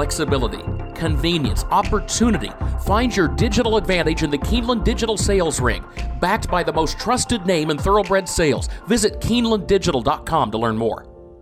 flexibility, convenience, opportunity. Find your digital advantage in the Keeneland Digital Sales Ring. Backed by the most trusted name in thoroughbred sales. Visit KeenelandDigital.com to learn more.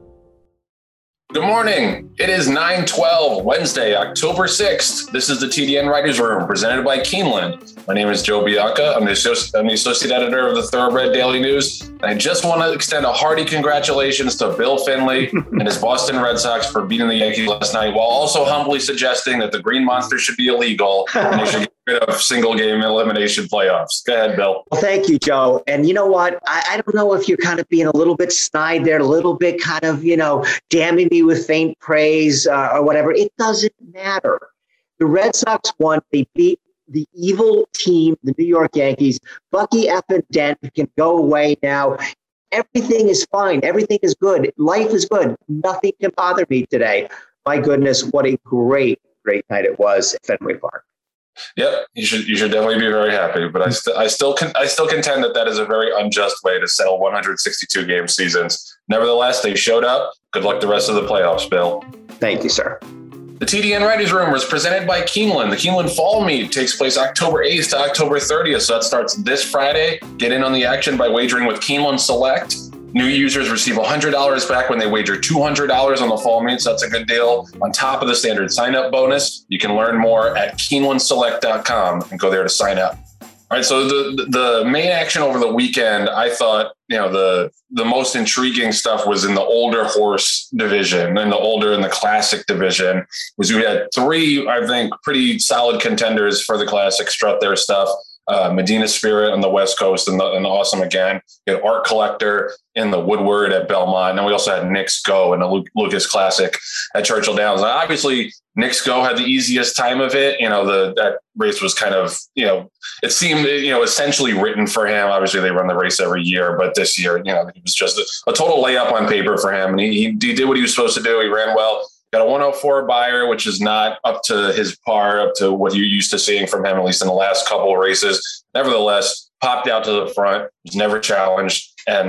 Good morning. It is 9/12, Wednesday, October 6th. This is the TDN Writers Room presented by Keeneland. My name is Joe Bianca. I'm the associate editor of the Thoroughbred Daily News. And I just want to extend a hearty congratulations to Bill Finley and his Boston Red Sox for beating the Yankees last night, while also humbly suggesting that the Green Monster should be illegal and they should get rid of single game elimination playoffs. Go ahead, Bill. Well, thank you, Joe. And you know what? I don't know if you're kind of being a little bit snide there, a little bit kind of, damning me with faint praise or whatever. It doesn't matter. The Red Sox won. They beat the evil team, the New York Yankees. Bucky effing Dent can go away now. Everything is fine. Everything is good. Life is good. Nothing can bother me today. My goodness, what a great night it was at Fenway Park. Yep, you should definitely be very happy. But I still contend that is a very unjust way to settle 162 game seasons. Nevertheless, they showed up. Good luck the rest of the playoffs, Bill. Thank you, sir. The TDN Writers Room was presented by Keeneland. The Keeneland Fall Meet takes place October 8th to October 30th. So that starts this Friday. Get in on the action by wagering with Keeneland Select. New users receive $100 back when they wager $200 on the Fall Meet. So that's a good deal. On top of the standard sign-up bonus, you can learn more at KeenelandSelect.com and go there to sign up. All right, so the main action over the weekend, I thought, the most intriguing stuff was in the older horse division and the classic division. Was we had three, I think, pretty solid contenders for the classic strut their stuff. Medina Spirit on the West Coast and the Awesome Again. We had Art Collector in the Woodward at Belmont. And then we also had Knicks Go in the Lucas Classic at Churchill Downs. And obviously, Knicks Go had the easiest time of it. That race was kind of, it seemed, essentially written for him. Obviously, they run the race every year. But this year, it was just a total layup on paper for him. And he did what he was supposed to do. He ran well. Got a 104 buyer, which is not up to his par, up to what you're used to seeing from him, at least in the last couple of races. Nevertheless, popped out to the front, was never challenged, and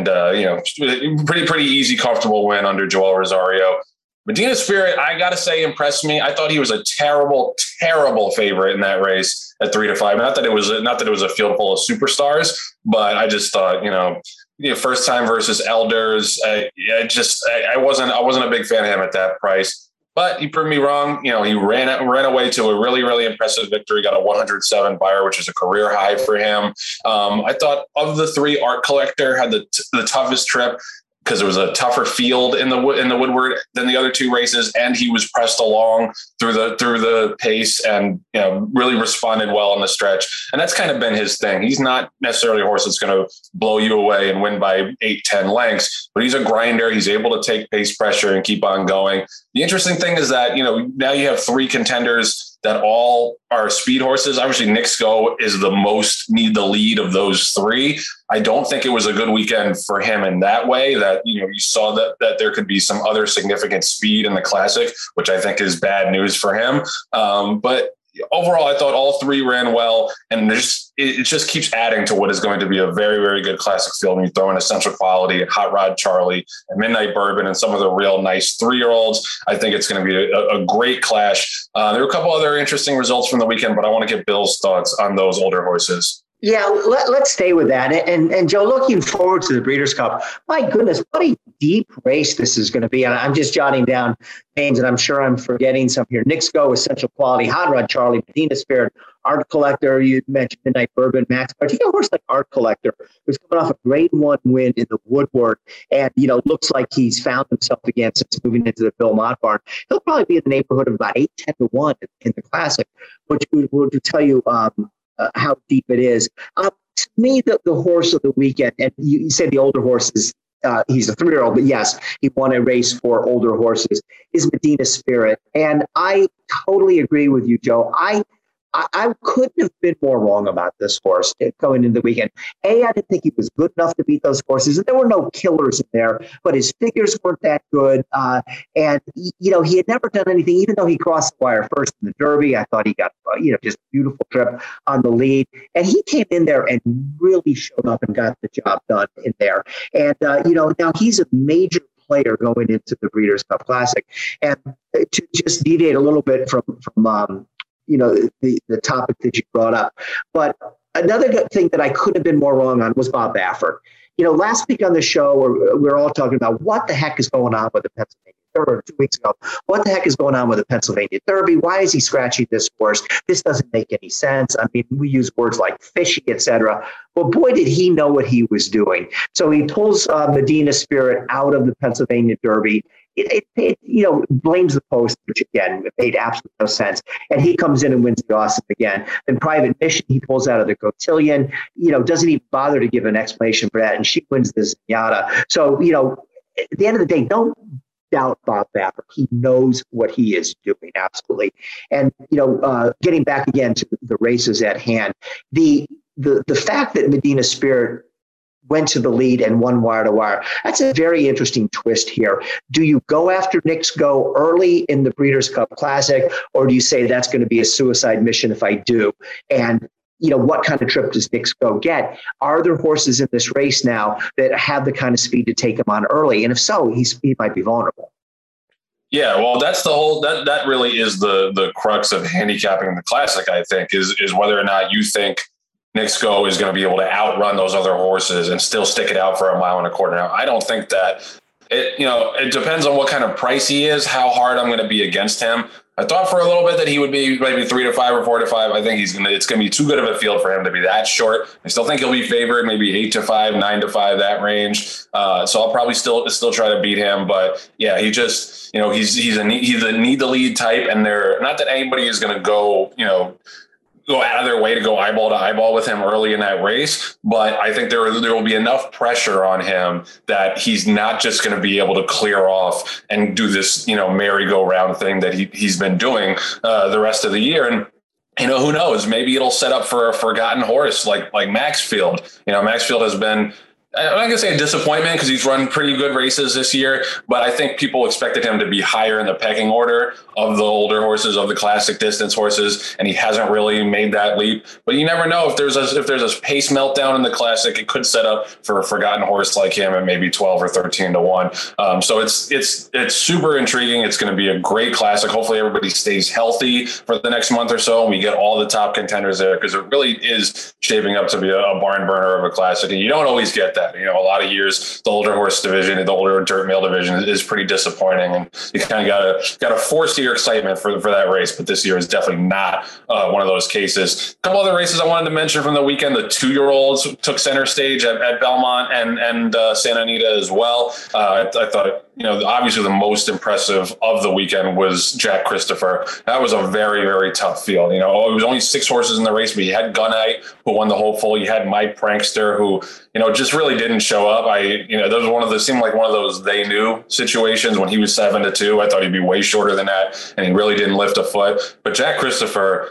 pretty easy, comfortable win under Joel Rosario. Medina Spirit, I gotta say, impressed me. I thought he was a terrible favorite in that race at 3-5. Not that it was a field full of superstars, but I just thought, first time versus elders. I wasn't a big fan of him at that price. But he proved me wrong. He ran away to a really, really impressive victory, got a 107 buyer, which is a career high for him. I thought of the three, Art Collector had the toughest trip because it was a tougher field in the Woodward than the other two races, and he was pressed along through the pace and really responded well on the stretch. And that's kind of been his thing. He's not necessarily a horse that's going to blow you away and win by 8-10 lengths, but he's a grinder. He's able to take pace pressure and keep on going. The interesting thing is that now you have three contenders that all are speed horses. Obviously, Knicks Go is the most need the lead of those three. I don't think it was a good weekend for him in that way, that, you saw that there could be some other significant speed in the classic, which I think is bad news for him. But overall, I thought all three ran well, and it just keeps adding to what is going to be a very, very good classic field when you throw in Essential Quality and Hot Rod Charlie and Midnight Bourbon and some of the real nice 3-year-olds. I think it's going to be a great clash. There were a couple other interesting results from the weekend, but I want to get Bill's thoughts on those older horses. Yeah, let's stay with that. And Joe, looking forward to the Breeders' Cup. My goodness, what a deep race this is going to be. And I'm just jotting down names, and I'm sure I'm forgetting some here. Knicks Go, Essential Quality, Hot Rod Charlie, Medina Spirit, Art Collector. You mentioned Midnight Bourbon, Max. I think a horse like Art Collector, who's coming off a grade 1 win in the Woodward, and looks like he's found himself again since moving into the Belmont barn. He'll probably be in the neighborhood of about 8-10 to 1 in the Classic, which would tell you how deep it is. To me, the horse of the weekend, and you say the older horses, he's a 3-year-old, but yes, he won a race for older horses, is Medina Spirit. And I totally agree with you, Joe. I couldn't have been more wrong about this horse going into the weekend. I didn't think he was good enough to beat those horses, and there were no killers in there, but his figures weren't that good. And he had never done anything, even though he crossed the wire first in the Derby. I thought he got, just a beautiful trip on the lead. And he came in there and really showed up and got the job done in there. And, now he's a major player going into the Breeders' Cup Classic. And to just deviate a little bit from the topic that you brought up, but another good thing that I could have been more wrong on was Bob Baffert. Last week on the show, we were all talking about what the heck is going on with the Pennsylvania Derby, or 2 weeks ago. What the heck is going on with the Pennsylvania Derby? Why is he scratching this horse? This doesn't make any sense. I mean, we use words like fishy, etc. Well, boy, did he know what he was doing. So he pulls Medina Spirit out of the Pennsylvania Derby. It blames the post, which again made absolutely no sense. And he comes in and wins the Austin again. Then Private Mission, he pulls out of the Cotillion, doesn't even bother to give an explanation for that. And she wins the Zenyatta. So, at the end of the day, don't doubt Bob Baffert. He knows what he is doing. Absolutely. And, getting back again to the races at hand, the fact that Medina Spirit went to the lead and won wire to wire. That's a very interesting twist here. Do you go after Knicks Go early in the Breeders' Cup Classic, or do you say that's going to be a suicide mission if I do? And what kind of trip does Knicks Go get? Are there horses in this race now that have the kind of speed to take him on early? And if so, he might be vulnerable. Yeah, well, that's the whole that really is the crux of handicapping the Classic, I think, is whether or not you think Knicks Go is going to be able to outrun those other horses and still stick it out for a mile and a quarter. Now, I don't think that it depends on what kind of price he is, how hard I'm going to be against him. I thought for a little bit that he would be maybe 3 to 5 or 4 to 5. I think it's going to be too good of a field for him to be that short. I still think he'll be favored maybe 8 to 5, 9 to 5, that range. So I'll probably still try to beat him. But yeah, he just, he's a need the lead type, and not that anybody is going to go out of their way to go eyeball to eyeball with him early in that race. But I think there will be enough pressure on him that he's not just going to be able to clear off and do this, merry-go-round thing that he's been doing the rest of the year. And, who knows, maybe it'll set up for a forgotten horse like Maxfield. Maxfield has been, I'm not going to say a disappointment because he's run pretty good races this year, but I think people expected him to be higher in the pecking order of the older horses, of the classic distance horses, and he hasn't really made that leap. But you never know, if there's a pace meltdown in the Classic, it could set up for a forgotten horse like him at maybe 12 or 13 to 1. So it's super intriguing. It's going to be a great Classic. Hopefully everybody stays healthy for the next month or so, and we get all the top contenders there, because it really is shaping up to be a barn burner of a Classic. And you don't always get that. A lot of years, the older horse division, the older dirt male division is pretty disappointing, and you kind of got to force your excitement for that race. But this year is definitely not one of those cases. A couple other races I wanted to mention from the weekend: the 2-year-olds took center stage at Belmont and Santa Anita as well. I thought, obviously the most impressive of the weekend was Jack Christopher. That was a very, very tough field. It was only 6 horses in the race, but you had Gunite, who won the hopeful. You had My Prankster, who just really didn't show up. That seemed like one of those they knew situations when he was 7 to 2. I thought he'd be way shorter than that, and he really didn't lift a foot. But Jack Christopher,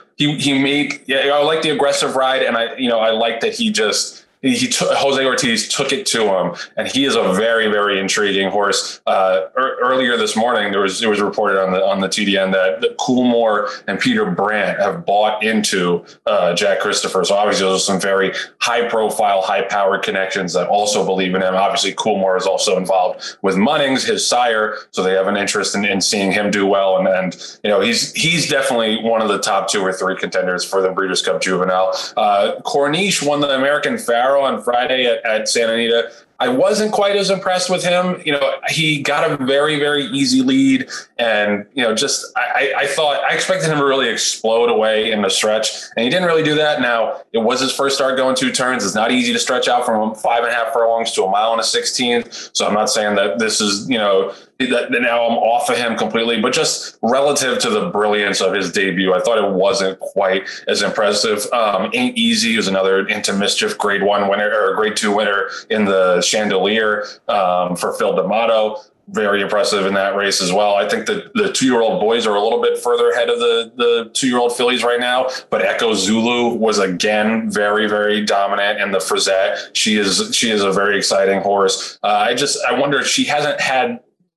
I like the aggressive ride, and I like that Jose Ortiz took it to him, and he is a very, very intriguing horse. Earlier this morning, it was reported on the TDN that Coolmore and Peter Brandt have bought into Jack Christopher. So obviously those are some very high profile, high powered connections that also believe in him. Obviously Coolmore is also involved with Munnings, his sire, so they have an interest in seeing him do well. And he's definitely one of the top 2 or 3 contenders for the Breeders' Cup Juvenile. Corniche won the American Pharaoh on Friday at Santa Anita. I wasn't quite as impressed with him. He got a very, very easy lead, and I expected him to really explode away in the stretch, and he didn't really do that. Now, it was his first start going 2 turns. It's not easy to stretch out from 5.5 furlongs to a mile and a 16th. So I'm not saying that this is that now I'm off of him completely, but just relative to the brilliance of his debut, I thought it wasn't quite as impressive. Ain't Easy was another Into Mischief grade 1 winner or grade 2 winner in the Chandelier for Phil D'Amato. Very impressive in that race as well. I think that the 2-year-old boys are a little bit further ahead of the 2-year-old fillies right now, but Echo Zulu was again very, very dominant in the Frizette. She is a very exciting horse. I wonder if she hasn't had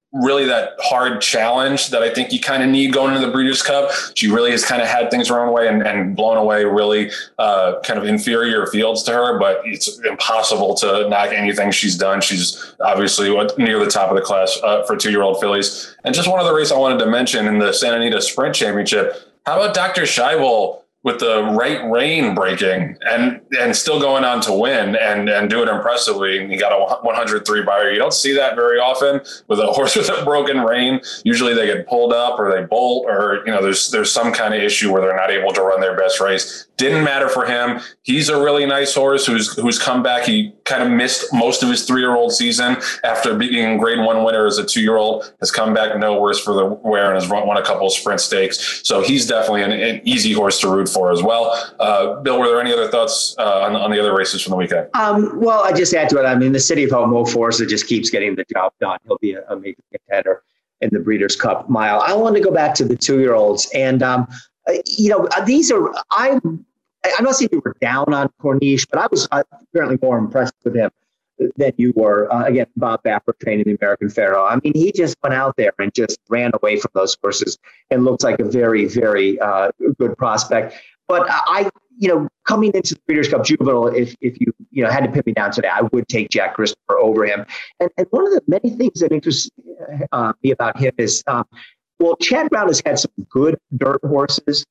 really that hard challenge that I think you kind of need going into the Breeders' Cup. She really has kind of had things her own way and blown away really kind of inferior fields to her, but it's impossible to knock anything she's done. She's obviously near the top of the class for 2-year-old fillies. And just one other race I wanted to mention in the Santa Anita Sprint Championship. How about Dr. Scheibel with the right rein breaking and still going on to win and do it impressively? And he got a 103 buyer. You don't see that very often with a horse with a broken rein. Usually they get pulled up or they bolt or, there's some kind of issue where they're not able to run their best race. Didn't matter for him. He's a really nice horse who's come back. He kind of missed most of his 3-year-old season after being Grade 1 winner as a 2-year-old, has come back no worse for the wear and has won a couple of sprint stakes. So he's definitely an easy horse to root for as well. Bill, were there any other thoughts on the other races from the weekend? Well, I just add to it. I mean, the City of Hope, Mo Forza just keeps getting the job done. He'll be a major contender in the Breeders' Cup Mile. I want to go back to the 2-year-olds. And, these are, I'm not saying you were down on Corniche, but I was apparently more impressed with him than you were. Again, Bob Baffer training the American Pharaoh. I mean, he just went out there and just ran away from those horses and looks like a very, very good prospect. But coming into the Breeders' Cup Juvenile, if you had to pin me down today, I would take Jack Christopher over him. And one of the many things that interests me about him is, Chad Brown has had some good dirt horses.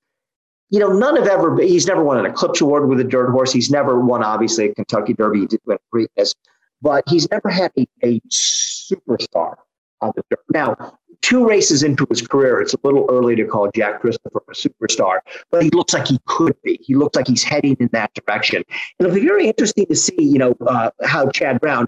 He's never won an Eclipse Award with a dirt horse. He's never won, obviously, a Kentucky Derby. He did win Preakness, but he's never had a superstar on the dirt. Now, 2 races into his career, it's a little early to call Jack Christopher a superstar, but he looks like he could be. He looks like he's heading in that direction. And it'll be very interesting to see, how Chad Brown,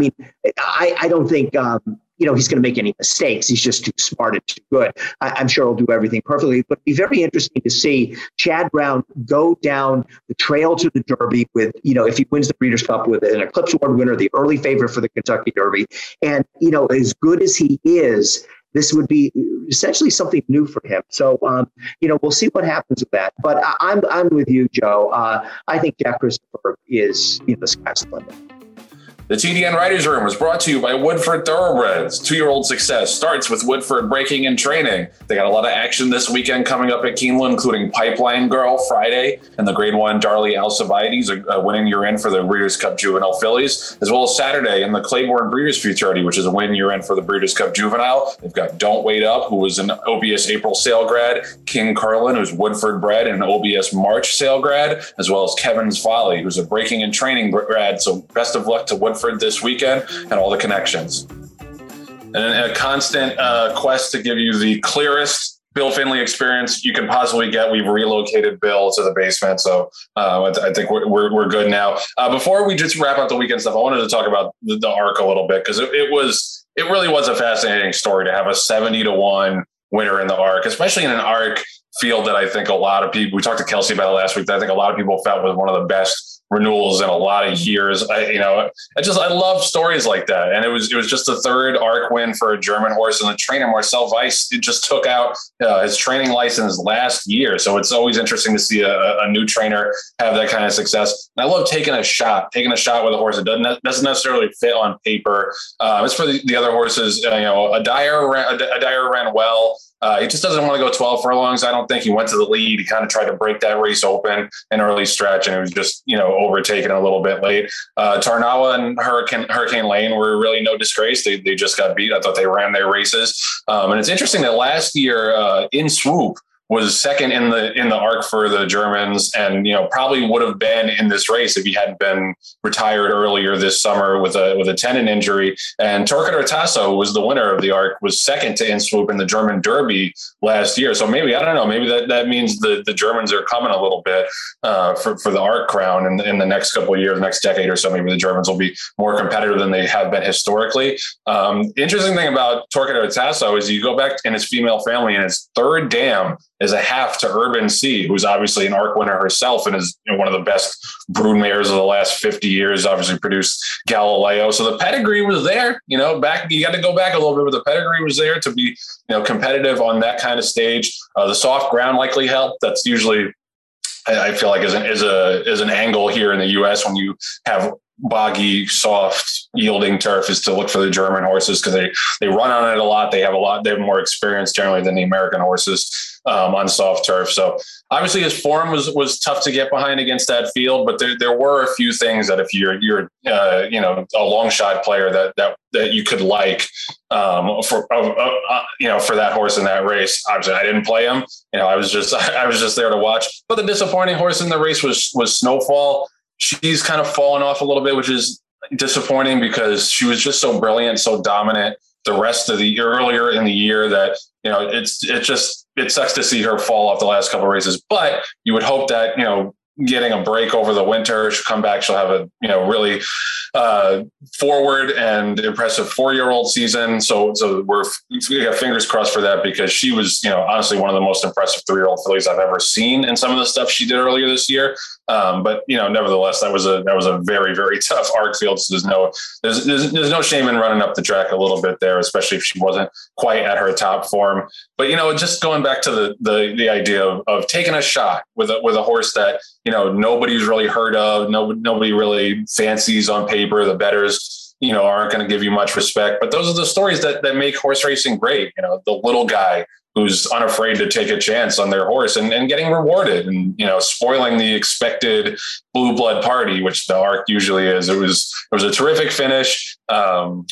I don't think, he's going to make any mistakes. He's just too smart and too good. I'm sure he'll do everything perfectly, but it'd be very interesting to see Chad Brown go down the trail to the Derby with, if he wins the Breeders' Cup with an Eclipse Award winner, the early favorite for the Kentucky Derby. And, as good as he is, this would be essentially something new for him. So, we'll see what happens with that. But I'm with you, Joe. I think Jack Christopher is, the sky's the limit. The TDN Writers Room was brought to you by Woodford Thoroughbreds. 2-year-old success starts with Woodford breaking and training. They got a lot of action this weekend coming up at Keeneland, including Pipeline Girl Friday and the Grade 1 Darley Alcibiades winning you're in for the Breeders' Cup Juvenile fillies, as well as Saturday in the Claiborne Breeders' Futurity, which is a win you're in for the Breeders' Cup Juvenile. They've got Don't Wait Up, who was an OBS April sale grad, King Carlin, who's Woodford bred and an OBS March sale grad, as well as Kevin's Folly, who's a breaking and training grad. So best of luck to Woodford this weekend and all the connections. And a constant quest to give you the clearest Bill Finley experience you can possibly get. We've relocated Bill to the basement, so I think we're good now. Before we just wrap up the weekend stuff, I wanted to talk about the ARC a little bit, because it really was a fascinating story to have a 70-1 winner in the ARC, especially in an ARC field that I think a lot of people, we talked to Kelsey about it last week, that I think a lot of people felt was one of the best renewals in a lot of years. I love stories like that. And it was just the 3rd ARC win for a German horse, and the trainer Marcel Weiss just took out his training license last year. So it's always interesting to see a new trainer have that kind of success. And I love taking a shot with a horse that doesn't necessarily fit on paper. It's for the other horses. Adair ran well. He just doesn't want to go 12 furlongs. I don't think he went to the lead. He kind of tried to break that race open in early stretch, and it was just, overtaken a little bit late. Tarnawa and Hurricane Lane were really no disgrace. They just got beat. I thought they ran their races. And it's interesting that last year In Swoop was second in the ARC for the Germans, and probably would have been in this race if he hadn't been retired earlier this summer with a tendon injury. And Torquator Tasso, who was the winner of the ARC, was second to In Swoop in the German Derby last year. So maybe, I don't know, maybe that means the Germans are coming a little bit for the ARC crown in the next couple of years, the next decade or so. Maybe the Germans will be more competitive than they have been historically. Interesting thing about Torquator Tasso is you go back in his female family, and his 3rd dam is a half to Urban C, who's obviously an ARC winner herself and is one of the best brood mares of the last 50 years, obviously produced Galileo. So the pedigree was there, you got to go back a little bit, but the pedigree was there to be, competitive on that kind of stage. The soft ground likely helped. That's usually, I feel like is an angle here in the U.S. when you have boggy, soft, yielding turf is to look for the German horses because they run on it a lot. They have more experience generally than the American horses on soft turf. So obviously his form was tough to get behind against that field, but there were a few things that if you're a long shot player that you could like for that horse in that race. Obviously I didn't play him. I was just there to watch. But the disappointing horse in the race was Snowfall. She's kind of fallen off a little bit, which is disappointing because she was just so brilliant, so dominant the rest of the earlier in the year that, it sucks to see her fall off the last couple of races, but you would hope that, getting a break over the winter, she'll come back. She'll have a, really forward and impressive 4-year-old season. So we got fingers crossed for that because she was, honestly one of the most impressive 3-year-old fillies I've ever seen in some of the stuff she did earlier this year. But nevertheless, that was a very, very tough ARC field. So there's no shame in running up the track a little bit there, especially if she wasn't quite at her top form. But, just going back to the idea of taking a shot with a horse that, nobody's really heard of, nobody really fancies on paper. The bettors, aren't going to give you much respect, but those are the stories that make horse racing great. The little guy who's unafraid to take a chance on their horse and getting rewarded and, spoiling the expected blue blood party, which the ARC usually is. It was a terrific finish. So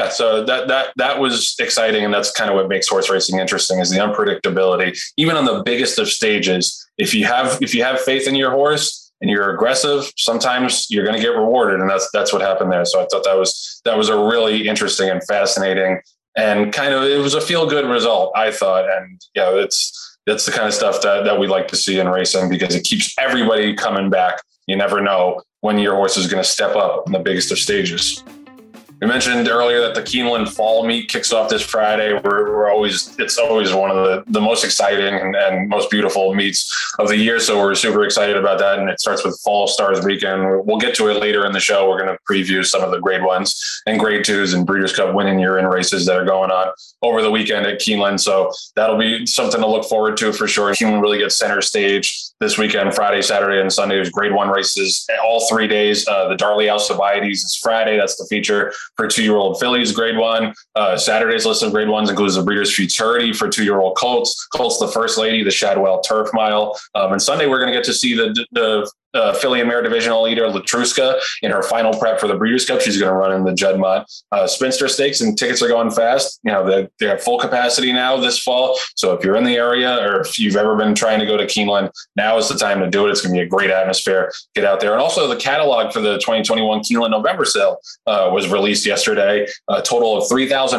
that was exciting. And that's kind of what makes horse racing interesting is the unpredictability, even on the biggest of stages. If you have faith in your horse and you're aggressive, sometimes you're going to get rewarded. And that's what happened there. So I thought that was a really interesting and fascinating and it was a feel good result, I thought. And that's the kind of stuff that we like to see in racing because it keeps everybody coming back. You never know when your horse is going to step up in the biggest of stages. We mentioned earlier that the Keeneland Fall Meet kicks off this Friday. It's always one of the most exciting and most beautiful meets of the year. So we're super excited about that. And it starts with Fall Stars Weekend. We'll get to it later in the show. We're going to preview some of the grade 1s and grade 2s and Breeders' Cup winning year-in races that are going on over the weekend at Keeneland. So that'll be something to look forward to for sure. Keeneland really gets center stage this weekend, Friday, Saturday, and Sunday. There's grade 1 races all 3 days. The Darley Alcibiades is Friday. That's the feature for 2-year-old fillies, grade 1. Saturday's list of grade 1s includes the Breeders' Futurity for 2-year-old colts. Colts, the First Lady, the Shadwell Turf Mile. And Sunday, we're going to get to see the filly and mare divisional leader, Latruska, in her final prep for the Breeders' Cup. She's going to run in the Juddmonte Spinster Stakes, and tickets are going fast. They have full capacity now this fall. So if you're in the area or if you've ever been trying to go to Keeneland, now is the time to do it. It's going to be a great atmosphere. Get out there. And also the catalog for the 2021 Keeneland November sale was released yesterday. A total of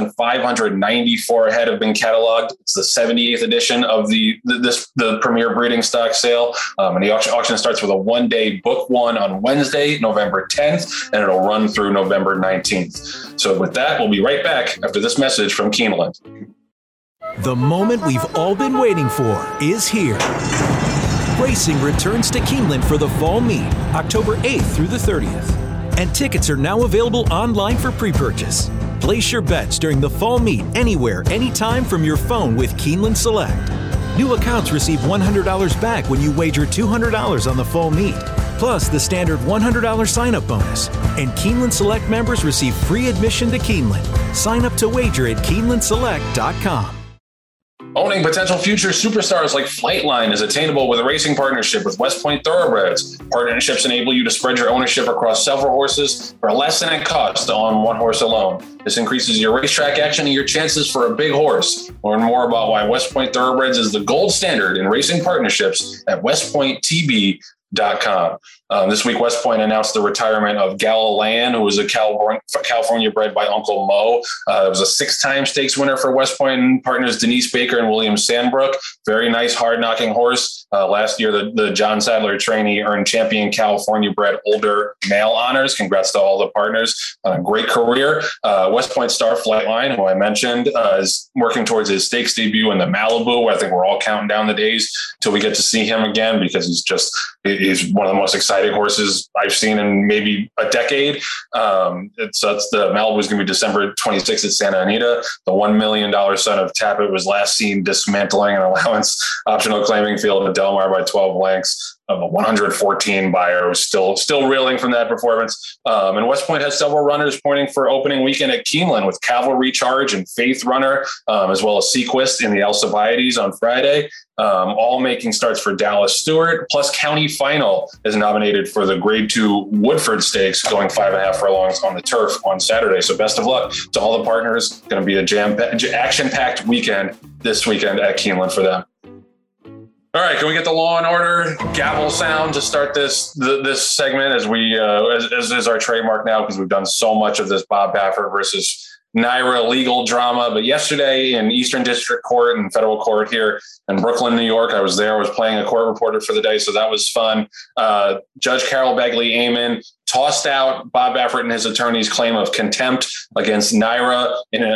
3,594 head have been cataloged. It's the 78th edition of the premier breeding stock sale. And the auction starts with a 1-day book one on Wednesday, November 10th, and it'll run through November 19th. So with that, we'll be right back after this message from Keeneland. The moment we've all been waiting for is here. Racing returns to Keeneland for the Fall Meet, October 8th through the 30th. And tickets are now available online for pre-purchase. Place your bets during the Fall Meet anywhere, anytime from your phone with Keeneland Select. New accounts receive $100 back when you wager $200 on the Fall Meet, plus the standard $100 sign-up bonus. And Keeneland Select members receive free admission to Keeneland. Sign up to wager at KeenelandSelect.com. Owning potential future superstars like Flightline is attainable with a racing partnership with West Point Thoroughbreds. Partnerships enable you to spread your ownership across several horses for less than it costs to own one horse alone. This increases your racetrack action and your chances for a big horse. Learn more about why West Point Thoroughbreds is the gold standard in racing partnerships at westpointtb.com. This week, West Point announced the retirement of Galilean, who was a California bred by Uncle Mo. It was a 6-time stakes winner for West Point and partners Denise Baker and William Sandbrook. Very nice, hard-knocking horse. Last year, the John Sadler trainee earned champion California bred older male honors. Congrats to all the partners. Great career. West Point star Flightline, who I mentioned, is working towards his stakes debut in the Malibu, where I think we're all counting down the days till we get to see him again because he's one of the most exciting horses I've seen in maybe a decade. That's the Malibu is going to be December 26th at Santa Anita. The $1 million son of Tapit was last seen dismantling an allowance optional claiming field at Del Mar by 12 lengths. of a 114 Bayer. Was still reeling from that performance. And West Point has several runners pointing for opening weekend at Keeneland with Cavalry Charge and Faith Runner, as well as Sequist in the Alcibiades on Friday. All making starts for Dallas Stewart. Plus, County Final is nominated for the Grade 2 Woodford Stakes, going 5.5 furlongs on the turf on Saturday. So best of luck to all the partners. Going to be a action-packed weekend this weekend at Keeneland for them. All right, can we get the Law and Order gavel sound to start this segment as is our trademark now, because we've done so much of this Bob Baffert versus NYRA legal drama. But yesterday in Eastern District Court and federal court here in Brooklyn, New York, I was there. I was playing a court reporter for the day, so that was fun. Judge Carol Begley-Amen tossed out Bob Baffert and his attorney's claim of contempt against NYRA.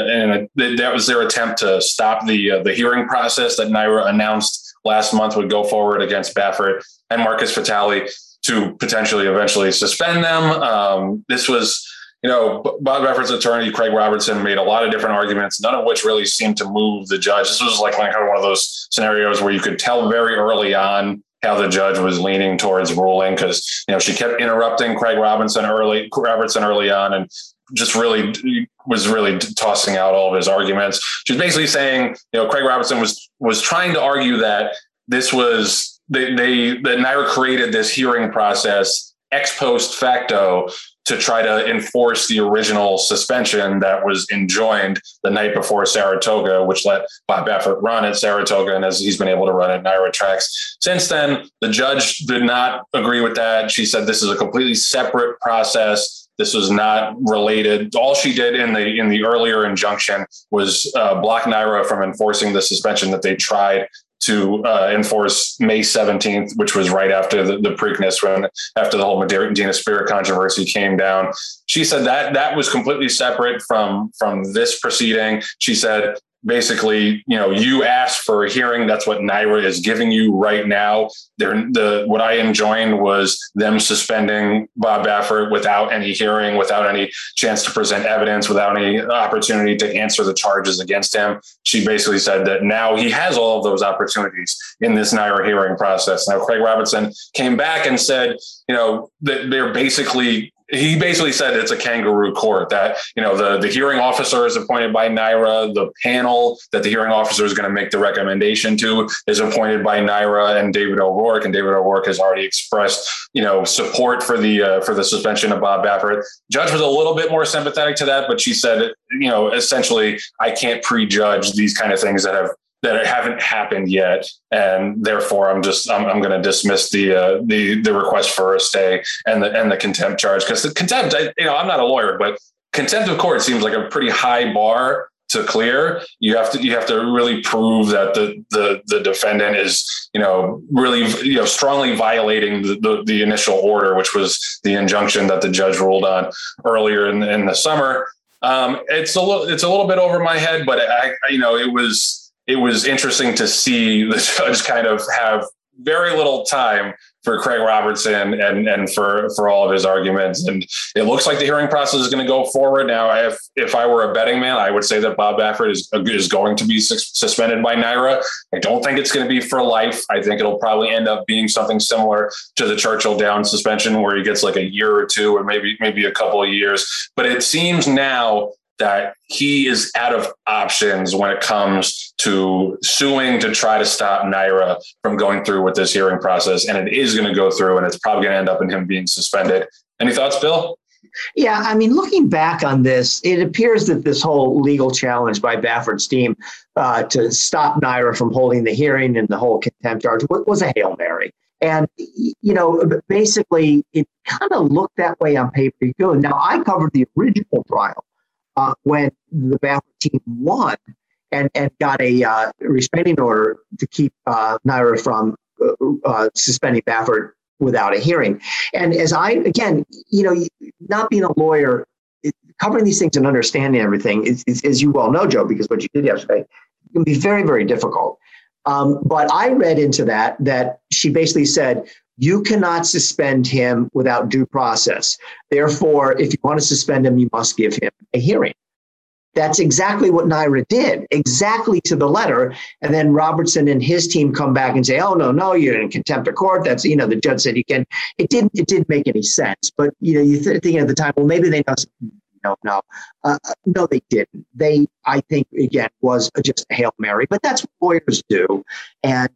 That was their attempt to stop the hearing process that NYRA announced last month would go forward against Baffert and Marcus Vitale to potentially eventually suspend them. This was, Bob Baffert's attorney, Craig Robertson, made a lot of different arguments, none of which really seemed to move the judge. This was like kind of one of those scenarios where you could tell very early on how the judge was leaning towards ruling, because, she kept interrupting Craig Robertson early on, and just was really tossing out all of his arguments. She was basically saying, Craig Robertson was trying to argue that this was that NYRA created this hearing process ex post facto to try to enforce the original suspension that was enjoined the night before Saratoga, which let Bob Baffert run at Saratoga, and as he's been able to run at NYRA tracks since then. The judge did not agree with that. She said this is a completely separate process. This was not related. All she did in the earlier injunction was block NYRA from enforcing the suspension that they tried to enforce May 17th, which was right after the Preakness, after the whole Medina Spirit controversy came down. She said that was completely separate from this proceeding. She said, basically, you asked for a hearing. That's what NYRA is giving you right now. What I enjoined was them suspending Bob Baffert without any hearing, without any chance to present evidence, without any opportunity to answer the charges against him. She basically said that now he has all of those opportunities in this NYRA hearing process. Now, Craig Robertson came back and said, that he basically said it's a kangaroo court, that, the hearing officer is appointed by NYRA. The panel that the hearing officer is going to make the recommendation to is appointed by NYRA and David O'Rourke. And David O'Rourke has already expressed, support for the suspension of Bob Baffert. Judge was a little bit more sympathetic to that, but she said, essentially, I can't prejudge these kind of things that haven't happened yet, and therefore I'm going to dismiss the request for a stay and the contempt charge, because the contempt, I'm not a lawyer, but contempt of court seems like a pretty high bar to clear. You have to really prove that the defendant is really strongly violating the initial order, which was the injunction that the judge ruled on earlier in the summer. It's a little bit over my head, but it was interesting to see the judge kind of have very little time for Craig Robertson and for all of his arguments. And it looks like the hearing process is going to go forward. Now, if I were a betting man, I would say that Bob Baffert is going to be suspended by NYRA. I don't think it's going to be for life. I think it'll probably end up being something similar to the Churchill Downs suspension, where he gets like a year or two, or maybe a couple of years. But it seems now that he is out of options when it comes to suing to try to stop NYRA from going through with this hearing process. And it is going to go through, and it's probably going to end up in him being suspended. Any thoughts, Bill? Yeah, I mean, looking back on this, it appears that this whole legal challenge by Baffert's team to stop NYRA from holding the hearing and the whole contempt charge was a Hail Mary. And, basically, it kind of looked that way on paper. Now, I covered the original trial when the Baffert team won and got a restraining order to keep NYRA from suspending Baffert without a hearing. And as not being a lawyer, covering these things and understanding everything is, as you well know, Joe, because what you did yesterday, can be very, very difficult. But I read into that she basically said, you cannot suspend him without due process. Therefore, if you want to suspend him, you must give him a hearing. That's exactly what NYRA did, exactly to the letter. And then Robertson and his team come back and say, oh, no, you're in contempt of court. That's, the judge said you can. It didn't make any sense. But, you think at the time, well, maybe they know something. No, they didn't. I think, again, was just a Hail Mary, but that's what lawyers do. And,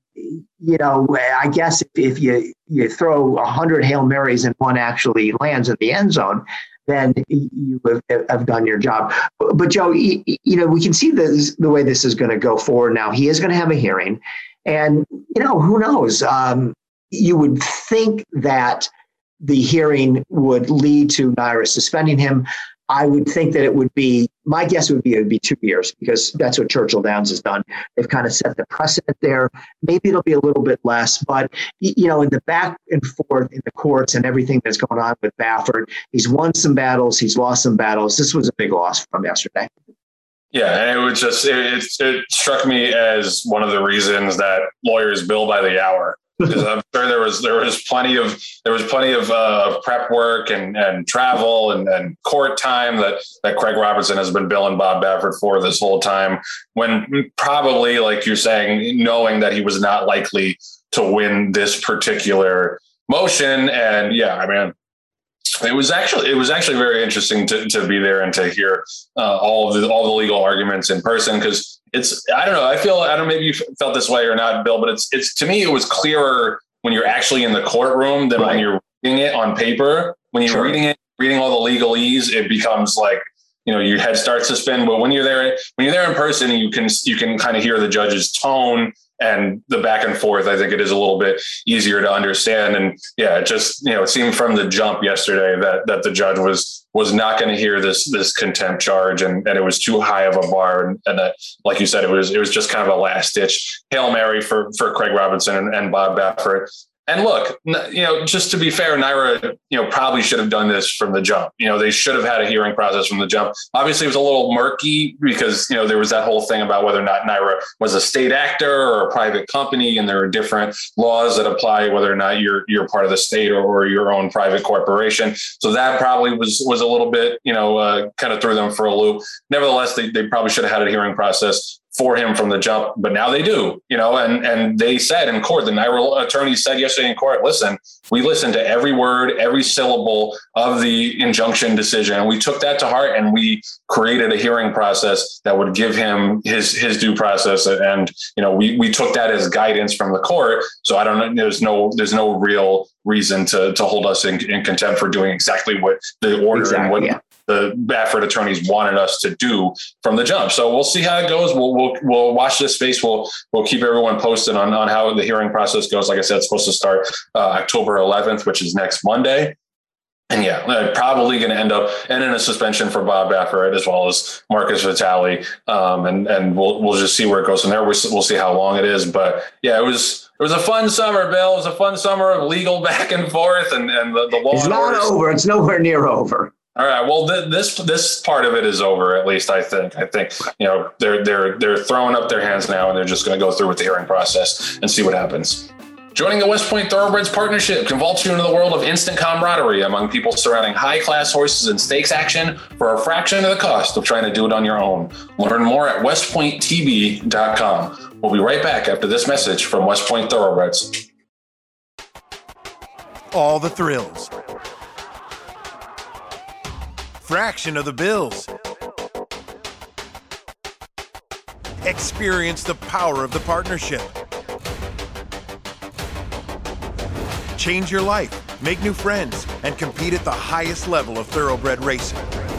I guess if you throw 100 Hail Marys and one actually lands in the end zone, then you have done your job. But Joe, we can see the way this is going to go forward now. He is going to have a hearing, and, who knows? You would think that the hearing would lead to NYRA suspending him. I would think that my guess would be 2 years, because that's what Churchill Downs has done. They've kind of set the precedent there. Maybe it'll be a little bit less, but, in the back and forth in the courts and everything that's going on with Baffert, he's won some battles, he's lost some battles. This was a big loss from yesterday. Yeah, and it was just, it struck me as one of the reasons that lawyers bill by the hour. Because I'm sure there was plenty of prep work and travel and court time that Craig Robertson has been billing Bob Baffert for this whole time, when probably, like you're saying, knowing that he was not likely to win this particular motion. And yeah, I mean, it was actually very interesting to be there and to hear all the legal arguments in person, because I don't know, maybe you felt this way or not, Bill, but it's to me, it was clearer when you're actually in the courtroom than when you're reading it on paper. When you're reading all the legalese, it becomes like, your head starts to spin. But when you're there in person, you can kind of hear the judge's tone and the back and forth. I think it is a little bit easier to understand. And yeah, it just, it seemed from the jump yesterday that the judge was not going to hear this contempt charge, and it was too high of a bar. And that, like you said, it was just kind of a last ditch Hail Mary for Craig Robertson and Bob Baffert. And look, just to be fair, NYRA, probably should have done this from the jump. They should have had a hearing process from the jump. Obviously, it was a little murky because, there was that whole thing about whether or not NYRA was a state actor or a private company. And there are different laws that apply whether or not you're part of the state or your own private corporation. So that probably was a little bit, kind of threw them for a loop. Nevertheless, they probably should have had a hearing process for him from the jump, but now they do, and they said in court, the NYRA attorney said yesterday in court, listen, we listened to every word, every syllable of the injunction decision. And we took that to heart, and we created a hearing process that would give him his due process. And, we took that as guidance from the court. So I don't know, there's no real reason to hold us in contempt for doing exactly what the order and what the Baffert attorneys wanted us to do from the jump. So we'll see how it goes. We'll watch this space. We'll keep everyone posted on how the hearing process goes. Like I said, it's supposed to start October 11th, which is next Monday. And yeah, probably going to end up in a suspension for Bob Baffert as well as Marcus Vitale. And we'll just see where it goes from there. We'll see how long it is. But yeah, it was a fun summer, Bill. It was a fun summer of legal back and forth and the law. It's not over. It's nowhere near over. All right. Well, this part of it is over, at least I think. They're throwing up their hands now, and they're just going to go through with the hearing process and see what happens. Joining the West Point Thoroughbreds partnership can vault you into the world of instant camaraderie among people surrounding high-class horses and stakes action for a fraction of the cost of trying to do it on your own. Learn more at westpointtb.com. We'll be right back after this message from West Point Thoroughbreds. All the thrills. Fraction of the bills. Experience the power of the partnership. Change your life, make new friends, and compete at the highest level of thoroughbred racing.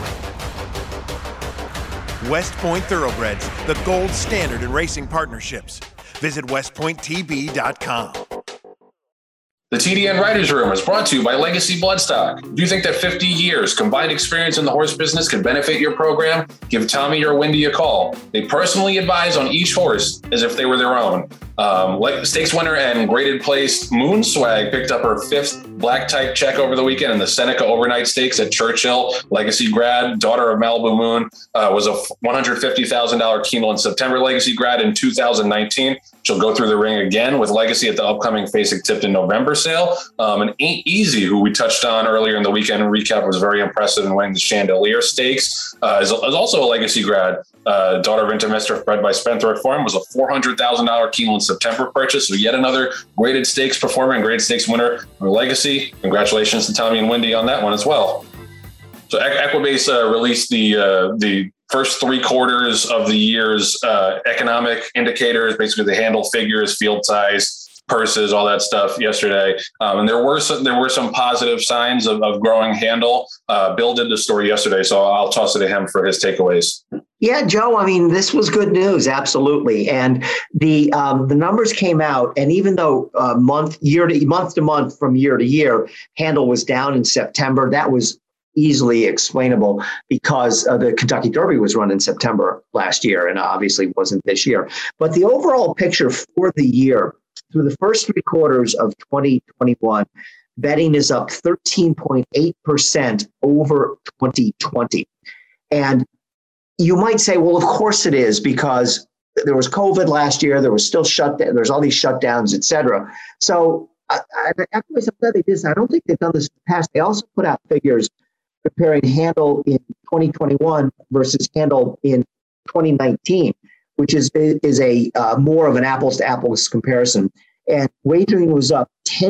West Point Thoroughbreds, the gold standard in racing partnerships. Visit westpointtb.com. The TDN Writers Room is brought to you by Legacy Bloodstock. If you think that 50 years combined experience in the horse business could benefit your program, give Tommy or Wendy a call. They personally advise on each horse as if they were their own. Stakes winner and graded place Moon Swag picked up her 5th black type check over the weekend in the Seneca Overnight Stakes at Churchill. Legacy grad, daughter of Malibu Moon, was a $150,000 Keeneland September Legacy grad in 2019. She'll go through the ring again with Legacy at the upcoming Fasig-Tipton November sale. And Ain't Easy, who we touched on earlier in the weekend recap, was very impressive in winning the Chandelier Stakes, is also a Legacy grad. Daughter of Intermister, bred by Spendthrift Farm, was a $400,000 Keeneland September purchase. So yet another graded stakes performer and graded stakes winner for Legacy. Congratulations to Tommy and Wendy on that one as well. So Equibase released the first 3 quarters of the year's economic indicators, basically the handle figures, field size, purses, all that stuff yesterday. And there were some positive signs of growing handle. Bill did the story yesterday, so I'll toss it to him for his takeaways. Yeah, Joe, I mean, this was good news. Absolutely. And the numbers came out, and even though month to month from year to year, handle was down in September, that was easily explainable because the Kentucky Derby was run in September last year and obviously wasn't this year. But the overall picture for the year, through the first 3 quarters of 2021, betting is up 13.8% over 2020. And you might say, well, of course it is, because there was COVID last year, there was still shutdown, there's all these shutdowns, et cetera. So I'm glad they did this. I don't think they've done this in the past. They also put out figures comparing handle in 2021 versus handle in 2019, which is a more of an apples to apples comparison. And wagering was up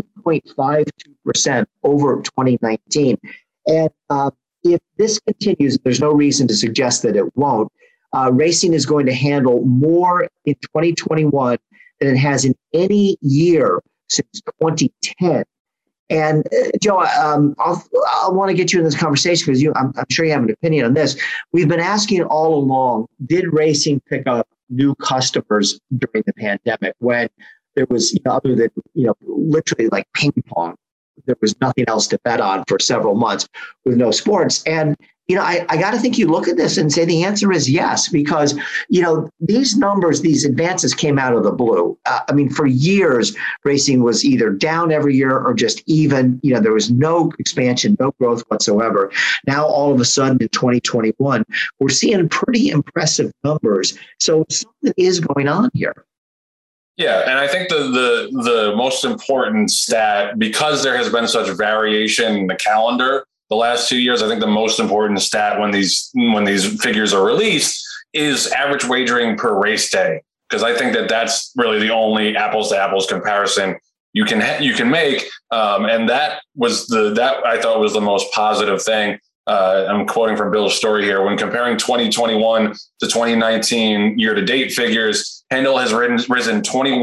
10.52% over 2019. And if this continues, there's no reason to suggest that it won't. Racing is going to handle more in 2021 than it has in any year since 2010. And Joe, I want to get you in this conversation because I'm sure you have an opinion on this. We've been asking all along, did racing pick up new customers during the pandemic when there was, other than, literally like ping pong, there was nothing else to bet on for several months with no sports. And, I got to think you look at this and say the answer is yes, because, these numbers, these advances came out of the blue. For years, racing was either down every year or just even, there was no expansion, no growth whatsoever. Now, all of a sudden in 2021, we're seeing pretty impressive numbers. So something is going on here. Yeah, and I think the most important stat, because there has been such variation in the calendar the last 2 years, I think the most important stat when these figures are released is average wagering per race day, because I think that's really the only apples to apples comparison you can make, and that I thought was the most positive thing. I'm quoting from Bill's story here. When comparing 2021 to 2019 year-to-date figures, handle has risen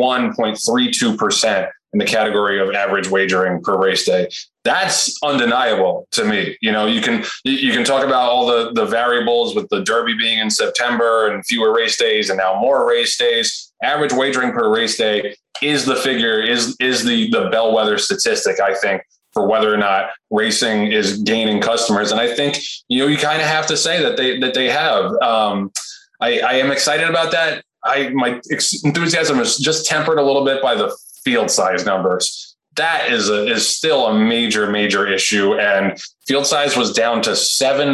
21.32% in the category of average wagering per race day. That's undeniable to me. You can talk about all the variables with the Derby being in September and fewer race days and now more race days. Average wagering per race day is the figure, is the bellwether statistic, I think, for whether or not racing is gaining customers. And I think, you kind of have to say that they have. I am excited about that. My enthusiasm is just tempered a little bit by the field size numbers. That is still a major issue. And field size was down to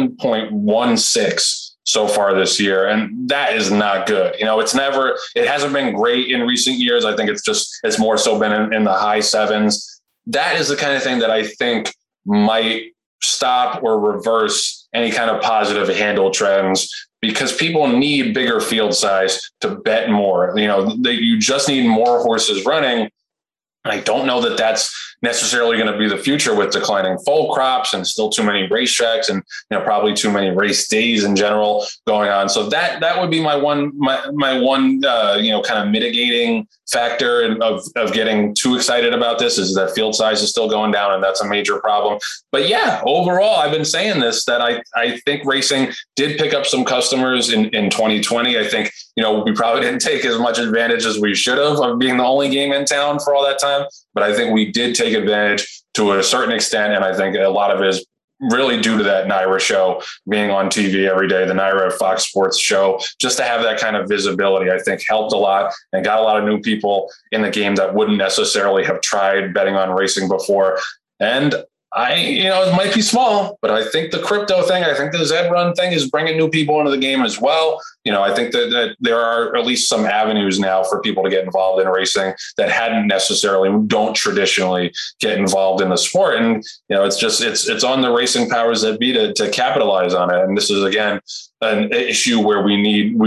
7.16 so far this year. And that is not good. It hasn't been great in recent years. I think it's more so been in the high sevens. That is the kind of thing that I think might stop or reverse any kind of positive handle trends, because people need bigger field size to bet more. You just need more horses running. I don't know that that's necessarily going to be the future with declining foal crops and still too many racetracks and probably too many race days in general going on. So that would be my one kind of mitigating factor of getting too excited about this, is that field size is still going down, and that's a major problem. But yeah, overall, I've been saying this, that I think racing did pick up some customers in 2020. I think, we probably didn't take as much advantage as we should have of being the only game in town for all that time. But I think we did take advantage to a certain extent. And I think a lot of it is really due to that NYRA show being on TV every day, the NYRA Fox Sports show, just to have that kind of visibility, I think helped a lot and got a lot of new people in the game that wouldn't necessarily have tried betting on racing before. And it might be small, but I think the crypto thing, I think the Zed Run thing is bringing new people into the game as well. I think that there are at least some avenues now for people to get involved in racing that don't traditionally get involved in the sport. And, it's on the racing powers that be to capitalize on it. And this is, again, an issue where it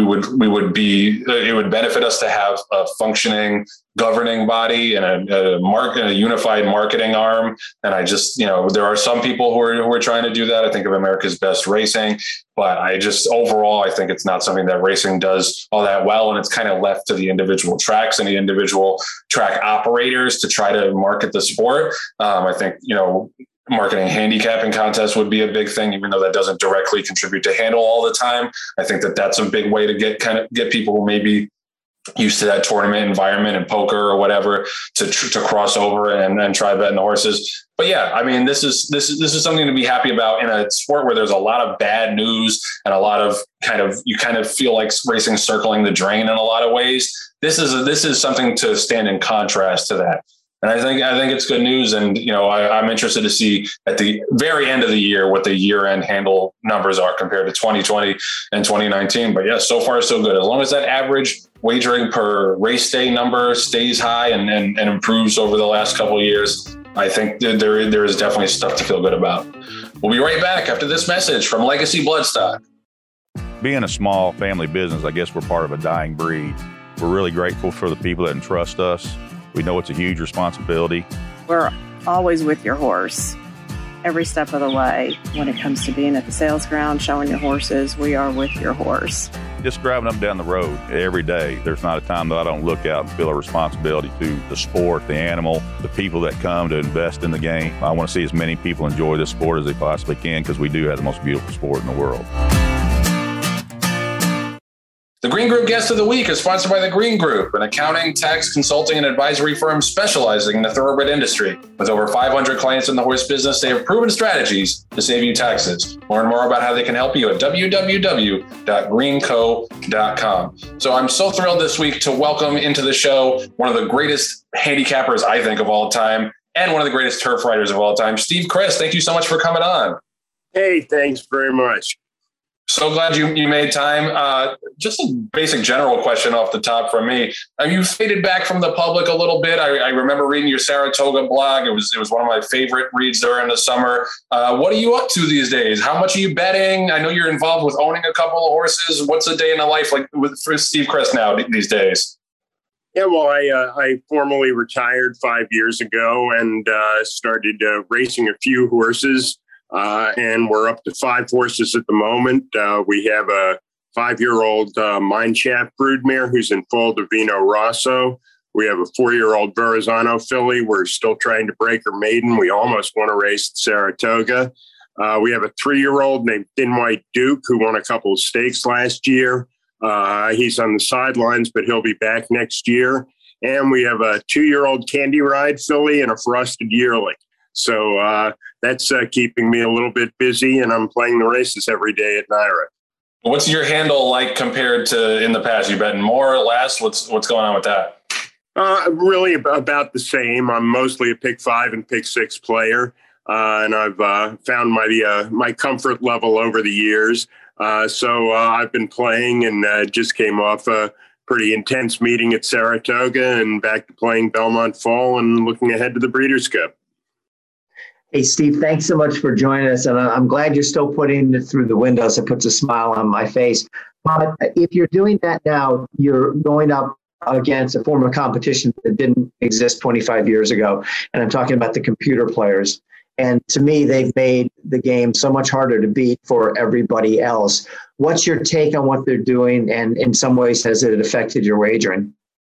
would benefit us to have a functioning governing body and a unified marketing arm. And I just, there are some people who are trying to do that. I think of America's Best Racing, but overall, I think it's not something that racing does all that well. And it's kind of left to the individual tracks and the individual track operators to try to market the sport. I think, marketing handicapping contests would be a big thing, even though that doesn't directly contribute to handle all the time. I think that's a big way to get people who maybe used to that tournament environment in poker or whatever to cross over and try betting the horses. But yeah, I mean, this is something to be happy about in a sport where there's a lot of bad news and a lot of you kind of feel like racing circling the drain in a lot of ways. This is something to stand in contrast to that. And I think it's good news. And, I'm interested to see at the very end of the year what the year-end handle numbers are compared to 2020 and 2019. But yeah, so far so good. As long as that average wagering per race day number stays high and improves over the last couple of years, I think there is definitely stuff to feel good about. We'll be right back after this message from Legacy Bloodstock. Being a small family business, I guess we're part of a dying breed. We're really grateful for the people that entrust us. We know it's a huge responsibility. We're always with your horse every step of the way. When it comes to being at the sales ground, showing your horses, we are with your horse. Just driving up and down the road every day, there's not a time that I don't look out and feel a responsibility to the sport, the animal, the people that come to invest in the game. I want to see as many people enjoy this sport as they possibly can, because we do have the most beautiful sport in the world. The Green Group Guest of the Week is sponsored by The Green Group, an accounting, tax, consulting, and advisory firm specializing in the thoroughbred industry. With over 500 clients in the horse business, they have proven strategies to save you taxes. Learn more about how they can help you at www.greenco.com. So I'm so thrilled this week to welcome into the show one of the greatest handicappers, I think, of all time, and one of the greatest turf riders of all time, Steve Crist. Thank you so much for coming on. Hey, thanks very much. So glad you made time. Just a basic general question off the top from me. You faded back from the public a little bit. I remember reading your Saratoga blog. It was one of my favorite reads during the summer. What are you up to these days? How much are you betting? I know you're involved with owning a couple of horses. What's a day in the life like for Steve Crist now these days? Yeah, well, I formally retired 5 years ago and started racing a few horses. And we're up to 5 horses at the moment. We have a 5-year-old Mineshaft broodmare who's in Foal Divino Rosso. We have a 4-year-old Verrazano filly. We're still trying to break her maiden. We almost won a race at Saratoga. We have a 3-year-old named Thin White Duke who won a couple of stakes last year. He's on the sidelines, but he'll be back next year. And we have a 2-year-old Candy Ride filly and a Frosted Yearling. So that's keeping me a little bit busy, and I'm playing the races every day at NYRA. What's your handle like compared to in the past? You betting more or less? What's going on with that? Really about the same. I'm mostly a pick 5 and pick 6 player, and I've found my comfort level over the years. So I've been playing and just came off a pretty intense meeting at Saratoga and back to playing Belmont Fall and looking ahead to the Breeders' Cup. Hey, Steve, thanks so much for joining us. And I'm glad you're still putting it through the windows. It puts a smile on my face. But if you're doing that now, you're going up against a form of competition that didn't exist 25 years ago. And I'm talking about the computer players. And to me, they've made the game so much harder to beat for everybody else. What's your take on what they're doing? And in some ways, has it affected your wagering?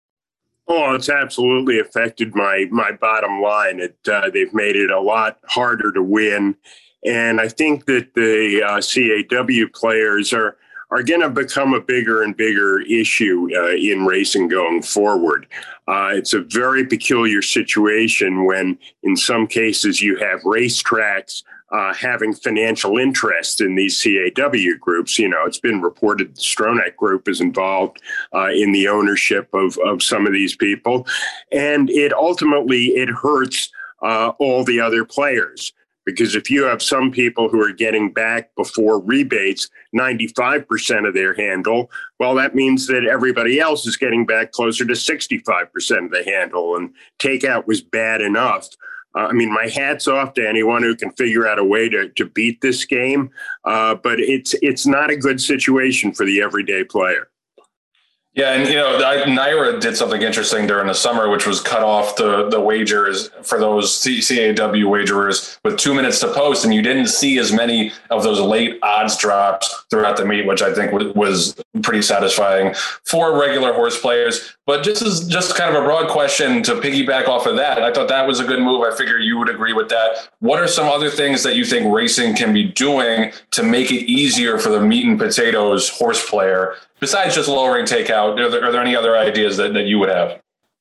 Oh, it's absolutely affected my bottom line. They've made it a lot harder to win. And I think that the CAW players are are going to become a bigger and bigger issue in racing going forward. It's a very peculiar situation when, in some cases, you have racetracks having financial interest in these CAW groups. You know, it's been reported the Stronach Group is involved in the ownership of some of these people. And it hurts all the other players. Because if you have some people who are getting back before rebates 95% of their handle, well, that means that everybody else is getting back closer to 65% of the handle. And takeout was bad enough. I mean, my hat's off to anyone who can figure out a way to beat this game. But it's not a good situation for the everyday player. Yeah, and NYRA did something interesting during the summer, which was cut off the wagers for those CAW wagerers with 2 minutes to post, and you didn't see as many of those late odds drops throughout the meet, which I think was pretty satisfying for regular horse players. But just kind of a broad question to piggyback off of that, I thought that was a good move. I figure you would agree with that. What are some other things that you think racing can be doing to make it easier for the meat and potatoes horse player? Besides just lowering takeout, are there any other ideas that you would have?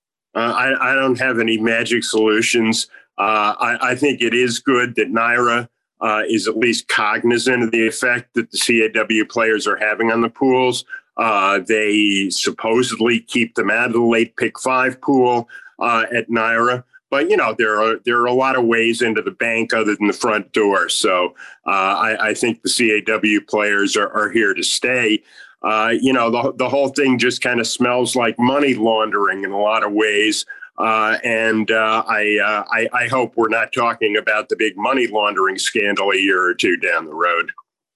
I don't have any magic solutions. I think it is good that NYRA is at least cognizant of the effect that the CAW players are having on the pools. They supposedly keep them out of the late pick 5 pool at NYRA. But, there are a lot of ways into the bank other than the front door. So I think the CAW players are here to stay. The whole thing just kind of smells like money laundering in a lot of ways. And I hope we're not talking about the big money laundering scandal a year or two down the road.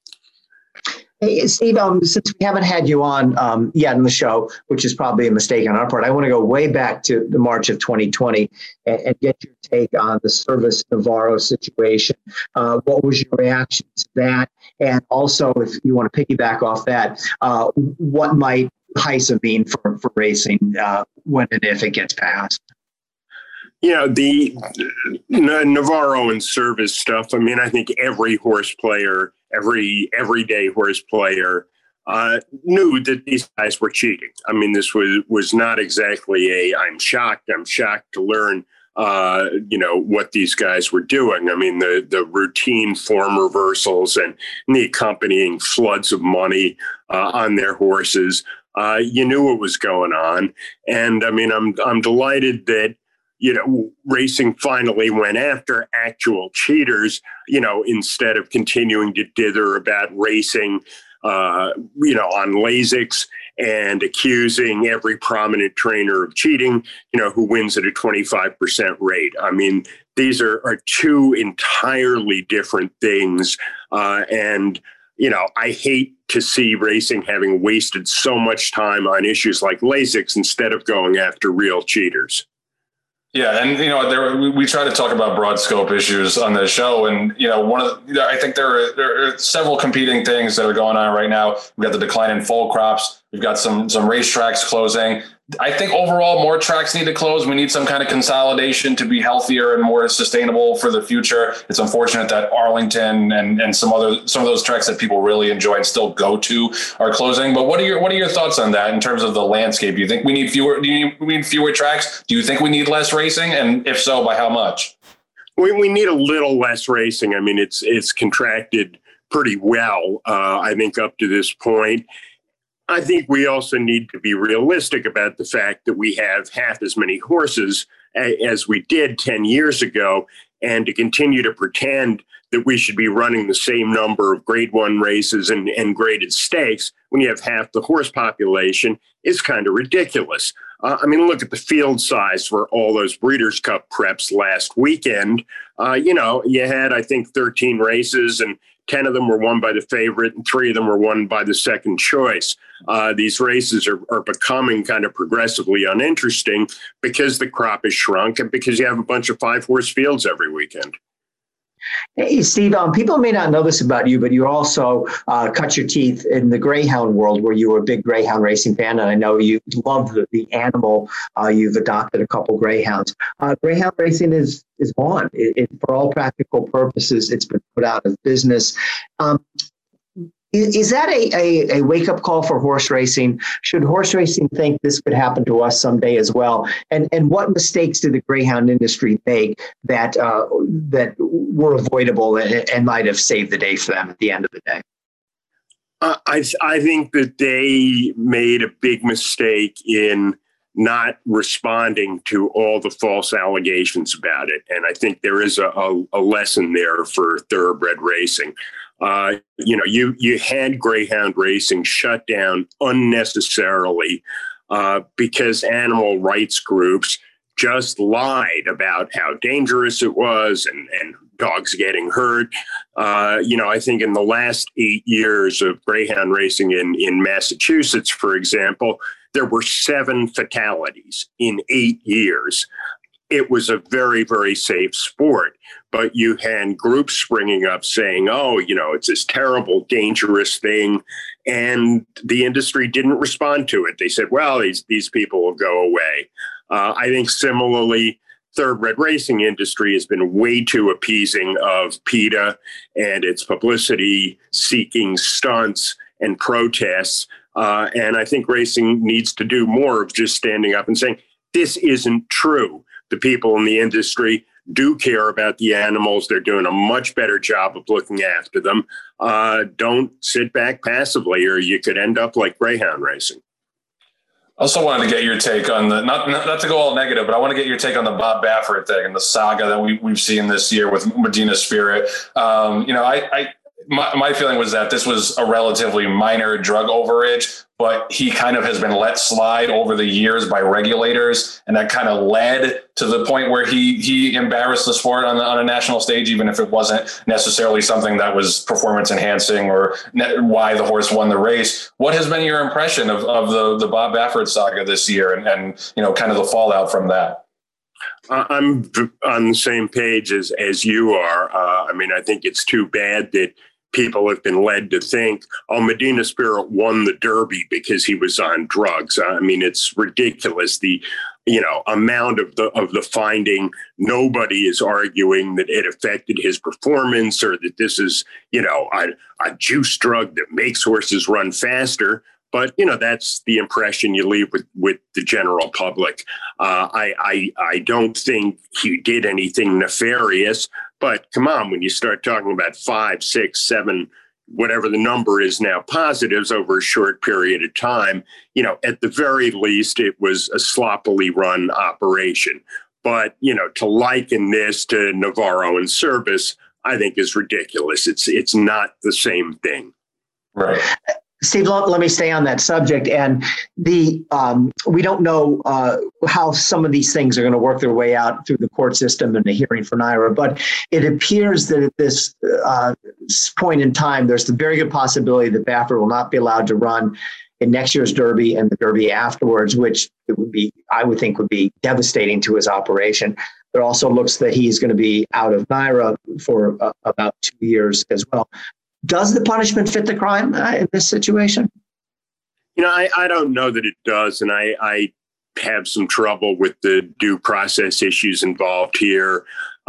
Hey, Steve, since we haven't had you on yet in the show, which is probably a mistake on our part, I want to go way back to the March of 2020 and get your take on the Servis Navarro situation. What was your reaction to that? And also, if you want to piggyback off that, what might HISA mean for racing when and if it gets passed? The Navarro and Servis stuff, I mean, I think every horse player, everyday horse player knew that these guys were cheating. I mean, this was not exactly I'm shocked to learn, what these guys were doing. I mean, the routine form reversals and the accompanying floods of money on their horses, you knew what was going on. And I mean, I'm delighted that, racing finally went after actual cheaters, instead of continuing to dither about racing, on Lasix and accusing every prominent trainer of cheating, who wins at a 25% rate. I mean, these are two entirely different things. And I hate to see racing having wasted so much time on issues like Lasix instead of going after real cheaters. Yeah, and we try to talk about broad scope issues on the show, and I think there are several competing things that are going on right now. We've got the decline in foal crops. We've got some racetracks closing. I think overall more tracks need to close. We need some kind of consolidation to be healthier and more sustainable for the future. It's unfortunate that Arlington and some of those tracks that people really enjoy and still go to are closing. But what are your thoughts on that in terms of the landscape? Do you think we need fewer tracks? Do you think we need less racing? And if so, by how much? We need a little less racing. I mean, it's contracted pretty well, I think, up to this point. I think we also need to be realistic about the fact that we have half as many horses as we did 10 years ago, and to continue to pretend that we should be running the same number of grade 1 races and graded stakes when you have half the horse population is kind of ridiculous. I mean, look at the field size for all those Breeders' Cup preps last weekend. You had, I think, 13 races, and 10 of them were won by the favorite and 3 of them were won by the second choice. These races are becoming kind of progressively uninteresting because the crop has shrunk and because you have a bunch of 5-horse fields every weekend. Hey, Steve, people may not know this about you, but you also cut your teeth in the greyhound world, where you were a big greyhound racing fan, and I know you love the animal. You've adopted a couple greyhounds. Greyhound racing is gone. For all practical purposes, it's been put out of business. Is that a wake-up call for horse racing? Should horse racing think this could happen to us someday as well? And what mistakes did the greyhound industry make that were avoidable and might have saved the day for them at the end of the day? I think that they made a big mistake in not responding to all the false allegations about it. And I think there is a lesson there for thoroughbred racing. You had greyhound racing shut down unnecessarily because animal rights groups just lied about how dangerous it was and dogs getting hurt. I think in the last 8 years of greyhound racing in Massachusetts, for example, there were 7 fatalities in 8 years. It was a very, very safe sport, but you had groups springing up saying, it's this terrible, dangerous thing. And the industry didn't respond to it. They said, well, these people will go away. I think similarly, thoroughbred racing industry has been way too appeasing of PETA and its publicity seeking stunts and protests. And I think racing needs to do more of just standing up and saying, this isn't true. The people in the industry do care about the animals. They're doing a much better job of looking after them. Don't sit back passively, or you could end up like greyhound racing. Also wanted to get your take on the, not to go all negative, but I want to get your take on the Bob Baffert thing and the saga that we've seen this year with Medina Spirit. My feeling was that this was a relatively minor drug overage, but he kind of has been let slide over the years by regulators. And that kind of led to the point where he embarrassed the sport on a national stage, even if it wasn't necessarily something that was performance enhancing or why the horse won the race. What has been your impression of the Bob Baffert saga this year and kind of the fallout from that? I'm on the same page as you are. I think it's too bad that people have been led to think, Medina Spirit won the Derby because he was on drugs. It's ridiculous. The amount of the finding. Nobody is arguing that it affected his performance or that this is a juice drug that makes horses run faster. But that's the impression you leave with the general public. I don't think he did anything nefarious. But come on, when you start talking about 5, 6, 7, whatever the number is now, positives over a short period of time, at the very least, it was a sloppily run operation. But, to liken this to Navarro and Service, I think is ridiculous. It's not the same thing. Right. Steve, let me stay on that subject. And we don't know how some of these things are going to work their way out through the court system and the hearing for NYRA. But it appears that at this point in time, there's the very good possibility that Baffert will not be allowed to run in next year's Derby and the Derby afterwards, which I would think would be devastating to his operation. There also looks that he's going to be out of NYRA for about 2 years as well. Does the punishment fit the crime in this situation? I don't know that it does. And I have some trouble with the due process issues involved here.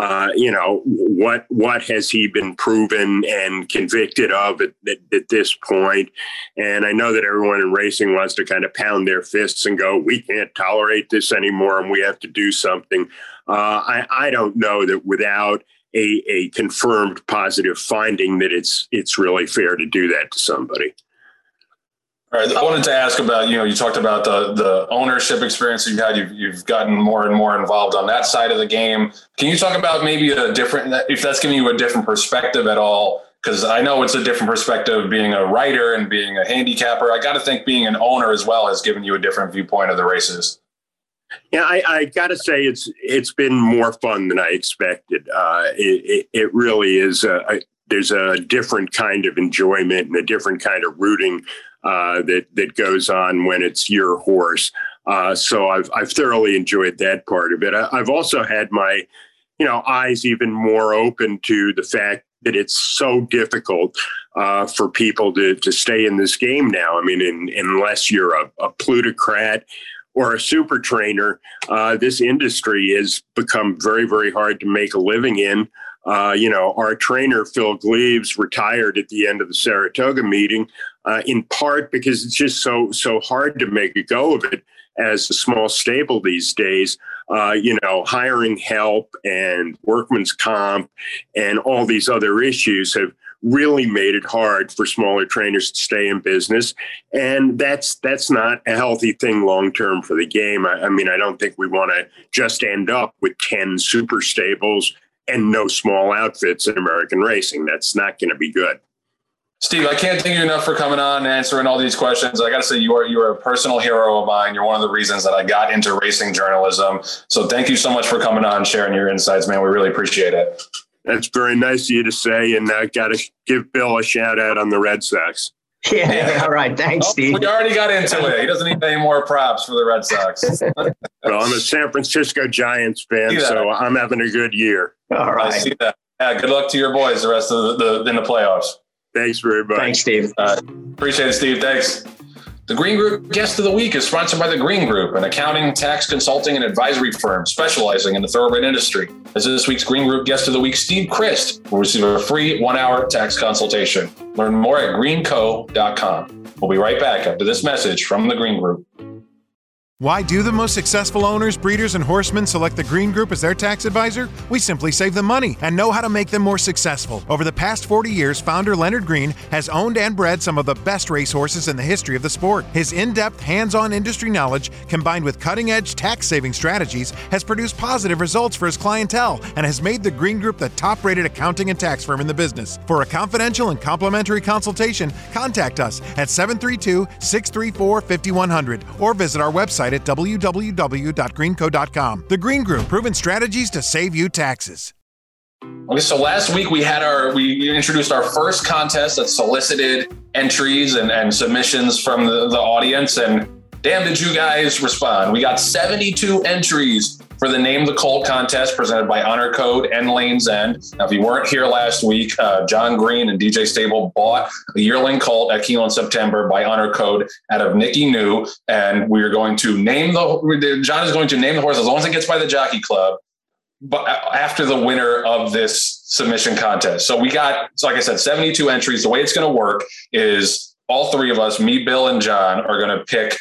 What has he been proven and convicted of at this point? And I know that everyone in racing wants to kind of pound their fists and go, we can't tolerate this anymore and we have to do something. I don't know that without a confirmed positive finding that it's really fair to do that to somebody. All right. I wanted to ask about, you talked about the ownership experience you've had. You've gotten more and more involved on that side of the game. Can you talk about maybe if that's giving you a different perspective at all? Because I know it's a different perspective being a writer and being a handicapper. I got to think being an owner as well has given you a different viewpoint of the races. Yeah, I got to say it's been more fun than I expected. It really is. There's a different kind of enjoyment and a different kind of rooting that goes on when it's your horse. So I've thoroughly enjoyed that part of it. I've also had my eyes even more open to the fact that it's so difficult for people to stay in this game now. Unless you're a plutocrat or a super trainer, this industry has become very, very hard to make a living in. Our trainer, Phil Gleaves, retired at the end of the Saratoga meeting, in part because it's just so hard to make a go of it as a small stable these days. Hiring help and workman's comp and all these other issues have really made it hard for smaller trainers to stay in business. And that's not a healthy thing long-term for the game. I don't think we want to just end up with 10 super stables and no small outfits in American racing. That's not going to be good. Steve, I can't thank you enough for coming on and answering all these questions. I got to say, you are a personal hero of mine. You're one of the reasons that I got into racing journalism. So thank you so much for coming on and sharing your insights, man. We really appreciate it. That's very nice of you to say, and I got to give Bill a shout out on the Red Sox. Yeah, all right. Thanks, Steve. We already got into it. He doesn't need any more props for the Red Sox. Well, I'm a San Francisco Giants fan, so I'm having a good year. All right. I see that. Yeah, good luck to your boys the rest of in the playoffs. Thanks very much. Thanks, Steve. Appreciate it, Steve. Thanks. The Green Group Guest of the Week is sponsored by The Green Group, an accounting, tax, consulting, and advisory firm specializing in the thoroughbred industry. As this week's Green Group Guest of the Week, Steve Christ will receive a free 1-hour tax consultation. Learn more at greenco.com. We'll be right back after this message from The Green Group. Why do the most successful owners, breeders, and horsemen select the Green Group as their tax advisor? We simply save them money and know how to make them more successful. Over the past 40 years, founder Leonard Green has owned and bred some of the best racehorses in the history of the sport. His in-depth, hands-on industry knowledge, combined with cutting-edge tax-saving strategies, has produced positive results for his clientele and has made the Green Group the top-rated accounting and tax firm in the business. For a confidential and complimentary consultation, contact us at 732-634-5100 or visit our website at www.greenco.com. The Green Group, proven strategies to save you taxes. Okay, so last week we introduced our first contest that solicited entries and submissions from the audience, and damn, did you guys respond. We got 72 entries for the Name the Colt contest presented by Honor Code and Lane's End. Now, if you weren't here last week, John Green and DJ Stable bought a yearling colt at Keeneland September by Honor Code out of Nicky New, and we are going to John is going to name the horse as long as it gets by the Jockey Club, but after the winner of this submission contest. So we got, like I said, 72 entries. The way it's going to work is all three of us, me, Bill, and John, are going to pick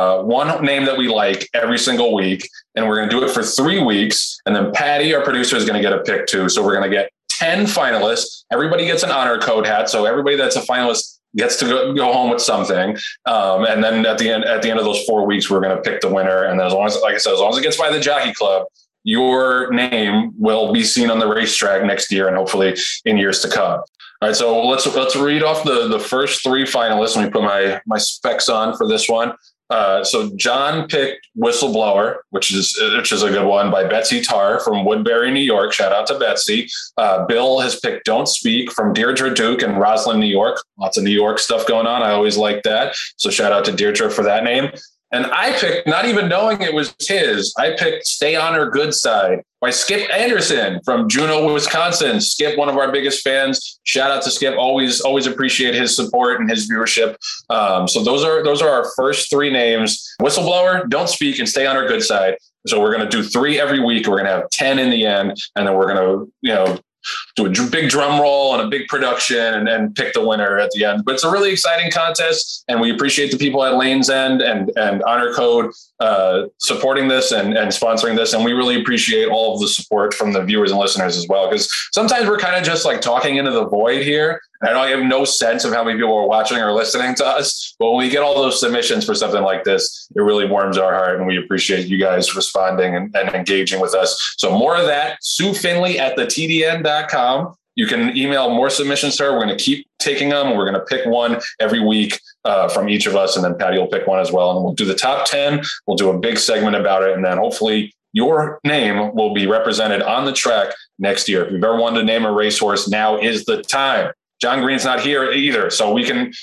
one name that we like every single week, and we're going to do it for 3 weeks. And then Patty, our producer, is going to get a pick too. So we're going to get 10 finalists. Everybody gets an Honor Code hat. So everybody that's a finalist gets to go home with something. And then at the end of those 4 weeks, we're going to pick the winner. And then as long as it gets by the Jockey Club, your name will be seen on the racetrack next year and hopefully in years to come. All right, so let's read off the first 3 finalists. Let me put my specs on for this one. So John picked Whistleblower, which is a good one, by Betsy Tarr from Woodbury, New York. Shout out to Betsy. Bill has picked Don't Speak from Deirdre Duke in Roslyn, New York. Lots of New York stuff going on. I always like that. So shout out to Deirdre for that name. And I picked, not even knowing it was his, I picked Stay on Her Good Side by Skip Anderson from Juneau, Wisconsin. Skip, one of our biggest fans. Shout out to Skip. Always appreciate his support and his viewership. So those are our first 3 names: Whistleblower, Don't Speak, and Stay on Her Good Side. So we're going to do 3 every week. We're going to have 10 in the end, and then we're going to, do a big drum roll and a big production and pick the winner at the end. But it's a really exciting contest, and we appreciate the people at Lane's End and Honor Code supporting this and sponsoring this. And we really appreciate all of the support from the viewers and listeners as well, because sometimes we're kind of just like talking into the void here. I have no sense of how many people are watching or listening to us. But when we get all those submissions for something like this, it really warms our heart, and we appreciate you guys responding and engaging with us. So more of that, Sue Finley at thetdn.com. You can email more submissions to her. We're going to keep taking them, and we're going to pick one every week from each of us, and then Patty will pick one as well. And we'll do the top 10. We'll do a big segment about it, and then hopefully your name will be represented on the track next year. If you've ever wanted to name a racehorse, now is the time. John Green's not here either, so we can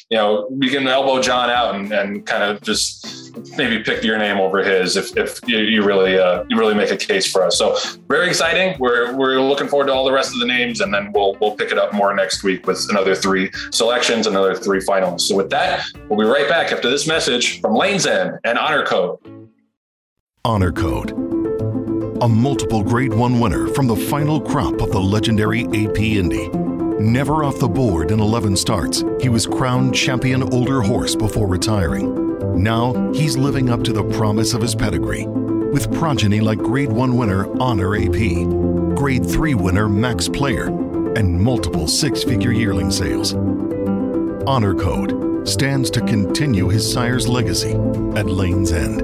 elbow John out and kind of just maybe pick your name over his if you really make a case for us. So very exciting. We're looking forward to all the rest of the names, and then we'll pick it up more next week with another 3 selections, another 3 finalists. So with that, we'll be right back after this message from Lane's End and Honor Code. Honor Code. a multiple Grade 1 winner from the final crop of the legendary AP Indy. Never off the board in 11 starts, he was crowned champion older horse before retiring. Now, he's living up to the promise of his pedigree, with progeny like Grade 1 winner Honor AP, Grade 3 winner Max Player, and multiple six-figure yearling sales. Honor Code stands to continue his sire's legacy at Lane's End.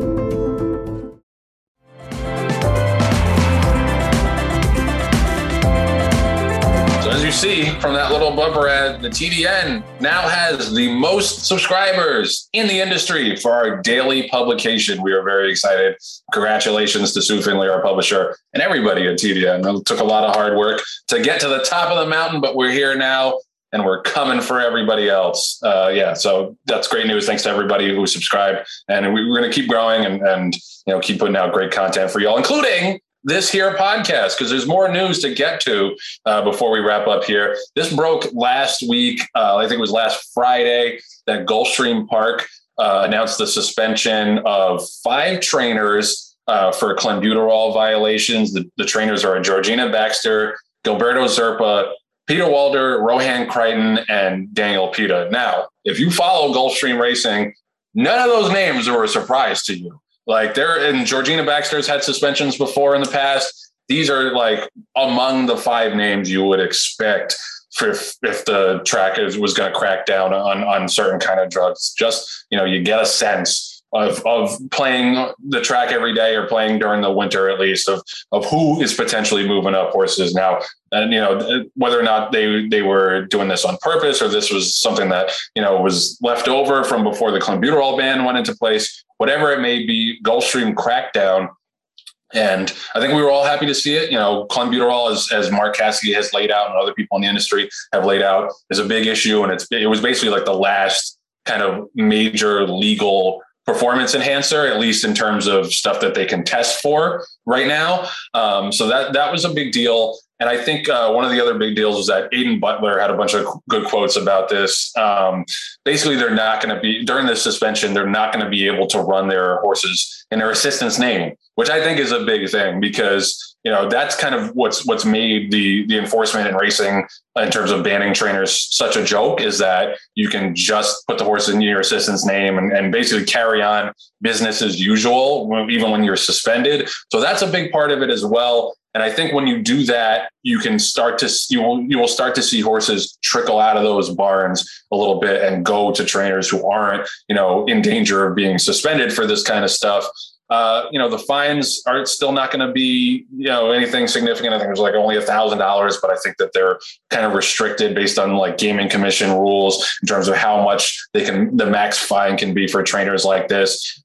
See from that little bumper ad, the TDN now has the most subscribers in the industry for our daily publication. We are very excited. Congratulations to Sue Finley, our publisher, and everybody at TDN. It took a lot of hard work to get to the top of the mountain, but we're here now and we're coming for everybody else. So that's great news. Thanks to everybody who subscribed, and we're going to keep growing and keep putting out great content for y'all, including this here podcast, because there's more news to get to before we wrap up here. This broke last week. I think it was last Friday that Gulfstream Park announced the suspension of 5 trainers for clenbuterol violations. The trainers are Georgina Baxter, Gilberto Zerpa, Peter Walder, Rohan Crichton, and Daniel Pita. Now, if you follow Gulfstream Racing, none of those names were a surprise to you. Like Georgina Baxter's had suspensions before in the past. These are like among the 5 names you would expect if the track was going to crack down on certain kind of drugs. Just, you get a sense of playing the track every day or playing during the winter, at least, of who is potentially moving up horses now. And, whether or not they were doing this on purpose or this was something that, was left over from before the clenbuterol ban went into place, whatever it may be, Gulfstream cracked down. And I think we were all happy to see it. Clenbuterol, as Mark Cassidy has laid out and other people in the industry have laid out, is a big issue. And it was basically like the last kind of major legal performance enhancer, at least in terms of stuff that they can test for right now. So that was a big deal. And I think one of the other big deals was that Aidan Butler had a bunch of good quotes about this. Basically, they're not going to be, during this suspension, they're not going to be able to run their horses in their assistant's name, which I think is a big thing because, that's kind of what's made the enforcement in racing in terms of banning trainers such a joke, is that you can just put the horse in your assistant's name and basically carry on business as usual, even when you're suspended. So that's a big part of it as well. And I think when you do that, you will start to see horses trickle out of those barns a little bit and go to trainers who aren't, in danger of being suspended for this kind of stuff. The fines are still not going to be, anything significant. I think there's like only $1,000, but I think that they're kind of restricted based on like gaming commission rules in terms of how much the max fine can be for trainers like this.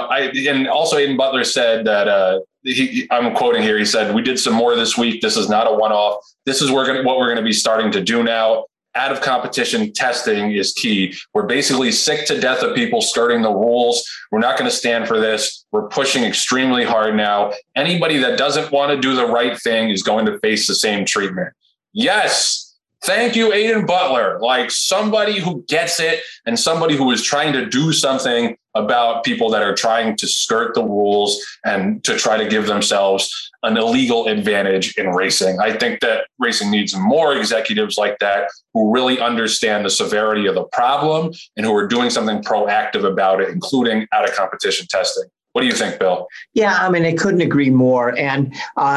And also Aidan Butler said that, I'm quoting here. He said, "We did some more this week. This is not a one-off. This is what we're going to be starting to do now. Out of competition testing is key. We're basically sick to death of people skirting the rules. We're not going to stand for this. We're pushing extremely hard now. Anybody that doesn't want to do the right thing is going to face the same treatment." Yes. Thank you, Aidan Butler. Like somebody who gets it and somebody who is trying to do something about people that are trying to skirt the rules and to try to give themselves an illegal advantage in racing. I think that racing needs more executives like that who really understand the severity of the problem and who are doing something proactive about it, including out of competition testing. What do you think, Bill? Yeah, I couldn't agree more. And,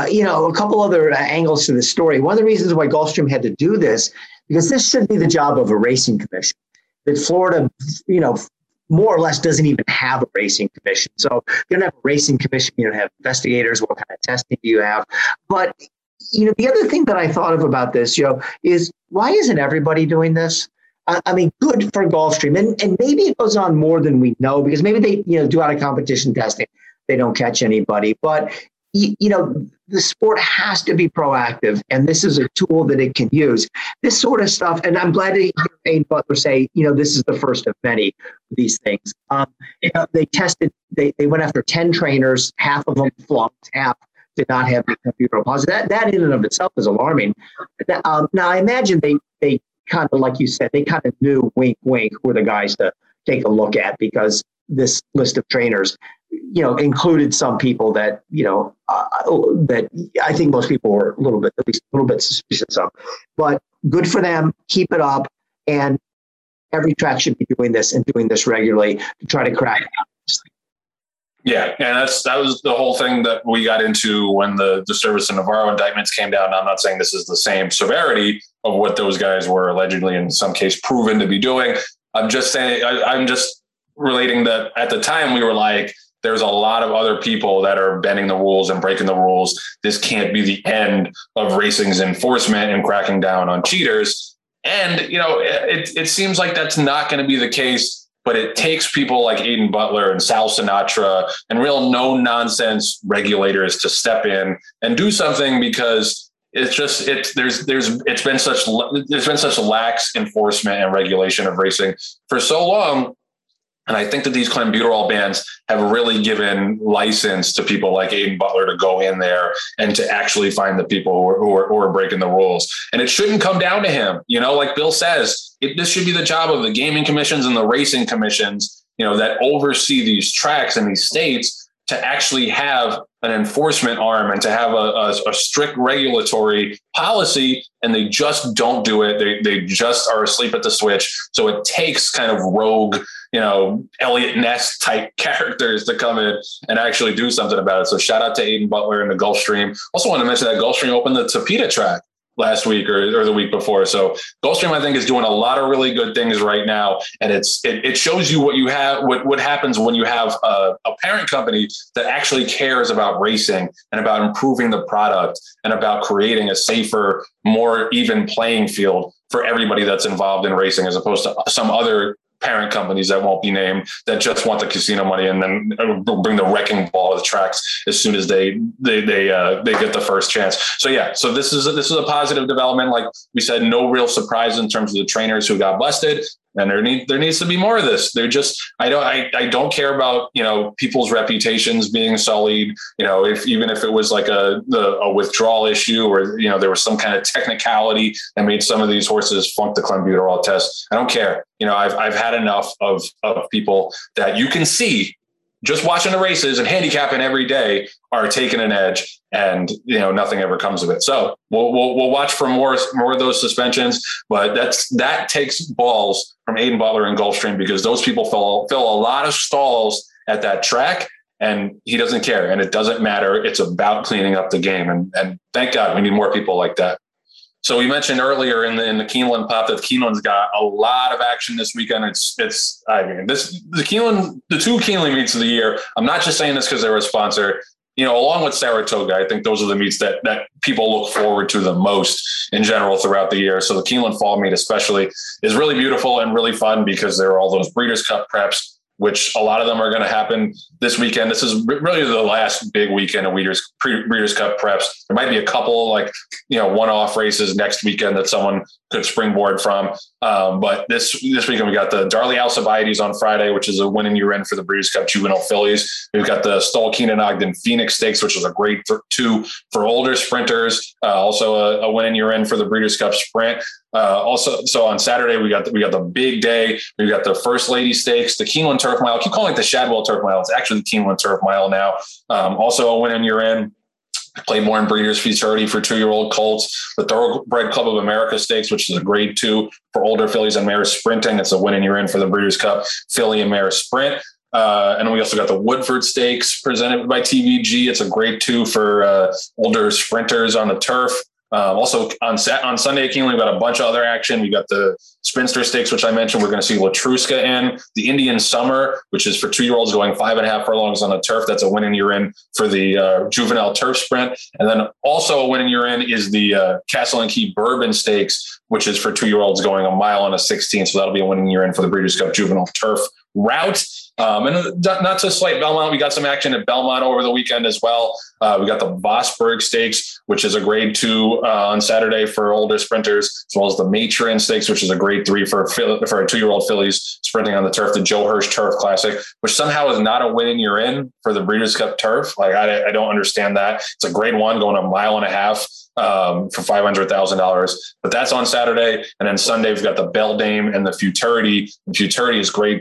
a couple other angles to the story. One of the reasons why Gulfstream had to do this, because this should be the job of a racing commission. That Florida, more or less doesn't even have a racing commission. So you don't have a racing commission, you don't have investigators, what kind of testing do you have? But, the other thing that I thought of about this, is why isn't everybody doing this? Good for Gulfstream. And maybe it goes on more than we know because maybe they, do out of competition testing. They don't catch anybody. But, the sport has to be proactive. And this is a tool that it can use. This sort of stuff. And I'm glad to hear Aidan Butler say, this is the first of many of these things. They tested, they went after 10 trainers. Half of them flunked. Half did not have the computer positive. That in and of itself is alarming. Now, I imagine they kind of, like you said, they kind of knew, wink, wink, who are the guys to take a look at because this list of trainers, included some people that, that I think most people were at least a little bit suspicious of. But good for them. Keep it up. And every track should be doing this and doing this regularly to try to crack out. Yeah, and that was the whole thing that we got into when the Service and Navarro indictments came down. Now, I'm not saying this is the same severity of what those guys were allegedly, in some case, proven to be doing. I'm just saying, I'm just relating that at the time we were like, there's a lot of other people that are bending the rules and breaking the rules. This can't be the end of racing's enforcement and cracking down on cheaters. And, it seems like that's not going to be the case. But it takes people like Aidan Butler and Sal Sinatra and real no nonsense regulators to step in and do something, because there's been such lax enforcement and regulation of racing for so long. And I think that these clenbuterol bans have really given license to people like Aidan Butler to go in there and to actually find the people who are breaking the rules. And it shouldn't come down to him. Like Bill says, this should be the job of the gaming commissions and the racing commissions, that oversee these tracks in these states, to actually have an enforcement arm and to have a strict regulatory policy. And they just don't do it. They just are asleep at the switch. So it takes kind of rogue, Elliot Ness type characters to come in and actually do something about it. So shout out to Aidan Butler and the Gulfstream. Also want to mention that Gulfstream opened the Tapeta track last week or the week before. So Gulfstream, I think, is doing a lot of really good things right now. And it shows you what happens when you have a parent company that actually cares about racing and about improving the product and about creating a safer, more even playing field for everybody that's involved in racing, as opposed to some other parent companies that won't be named that just want the casino money and then bring the wrecking ball to the tracks as soon as they get the first chance. So this is a positive development. Like we said, no real surprise in terms of the trainers who got busted. And there needs to be more of this. I don't care about, people's reputations being sullied, even if it was like a withdrawal issue, or, there was some kind of technicality that made some of these horses flunk the clenbuterol test. I don't care. I've had enough of people that you can see just watching the races and handicapping every day are taking an edge, and nothing ever comes of it. So we'll watch for more of those suspensions, but that takes balls from Aidan Butler and Gulfstream, because those people fill a lot of stalls at that track, and he doesn't care, and it doesn't matter. It's about cleaning up the game, and thank God we need more people like that. So we mentioned earlier in the Keeneland Pop that Keeneland's got a lot of action this weekend. The two Keeneland meets of the year. I'm not just saying this because they're a sponsor. Along with Saratoga, I think those are the meets that people look forward to the most in general throughout the year. So the Keeneland Fall Meet especially is really beautiful and really fun, because there are all those Breeders' Cup preps, which a lot of them are going to happen this weekend. This is really the last big weekend of Breeders' Cup preps. There might be a couple one-off races next weekend that someone could springboard from. But this weekend we got the Darley Alcibiades on Friday, which is a win and you're in for the Breeders' Cup Juvenile Fillies. We've got the Stoll Keenan Ogden Phoenix Stakes, which is a grade 2 for older sprinters. Also a win and you're in for the Breeders' Cup Sprint. So on Saturday we got the big day. We've got the First Lady Stakes, the Keeneland Turf Mile. I keep calling it the Shadwell Turf Mile. It's actually the Keeneland Turf Mile now. Also a win and you're in. Claiborne Breeders' Futurity for 2-year-old colts. The Thoroughbred Club of America Stakes, which is a grade 2 for older fillies and mares sprinting. It's a win and you're in for the Breeders' Cup Filly and Mare Sprint. And we also got the Woodford Stakes presented by TVG. It's a grade 2 for older sprinters on the turf. Also on Sunday at Keeneland, we've got a bunch of other action. We got the Spinster Stakes, which I mentioned. We're going to see Latruska in. The Indian Summer, which is for 2-year-olds going 5.5 furlongs on the turf. That's a win and you're in for the Juvenile Turf Sprint. And then also a win and you're in is the Castle and Key Bourbon Stakes, which is for 2-year-olds going 1 mile on a 16. So that'll be a win and you're in for the Breeders' Cup Juvenile Turf route. And not to slight Belmont, we got some action at Belmont over the weekend as well. We got the Vosburg Stakes, which is a grade 2 on Saturday for older sprinters, as well as the Matron Stakes, which is a grade 3 for 2-year-old fillies sprinting on the turf. The Joe Hirsch Turf Classic, which somehow is not a win and you're in for the Breeders' Cup Turf. Like I don't understand that. It's a grade 1 going 1.5 miles. For $500,000, but that's on Saturday. And then Sunday, we've got the Beldame and the Futurity. The Futurity is grade 3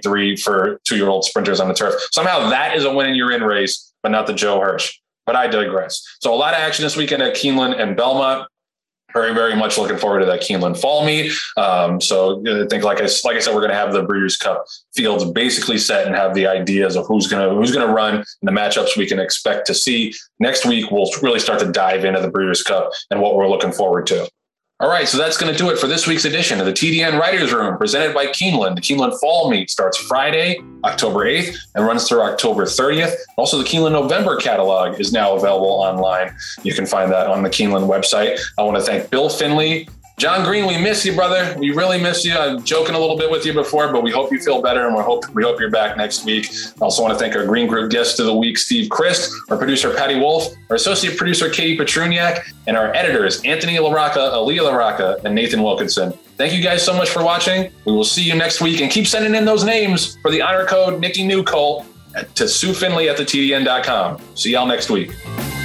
for 2-year-old sprinters on the turf. Somehow that is a win and you're in race, but not the Joe Hirsch. But I digress. So a lot of action this weekend at Keeneland and Belmont. Very, very much looking forward to that Keeneland fall meet. So I think, like I said, we're going to have the Breeders' Cup fields basically set and have the ideas of who's going to run and the matchups we can expect to see. Next week, we'll really start to dive into the Breeders' Cup and what we're looking forward to. All right, so that's going to do it for this week's edition of the TDN Writers Room, presented by Keeneland. The Keeneland Fall Meet starts Friday, October 8th, and runs through October 30th. Also, the Keeneland November catalog is now available online. You can find that on the Keeneland website. I want to thank Bill Finley. John Green, we miss you, brother. We really miss you. I'm joking a little bit with you before, but we hope you feel better, and we hope you're back next week. I also want to thank our Green Group guest of the week, Steve Christ, our producer, Patty Wolf, our associate producer, Katie Petruniak, and our editors, Anthony LaRocca, Aaliyah LaRocca, and Nathan Wilkinson. Thank you guys so much for watching. We will see you next week, and keep sending in those names for the honor code Nikki Newcolt to SueFinley@thetdn.com. See y'all next week.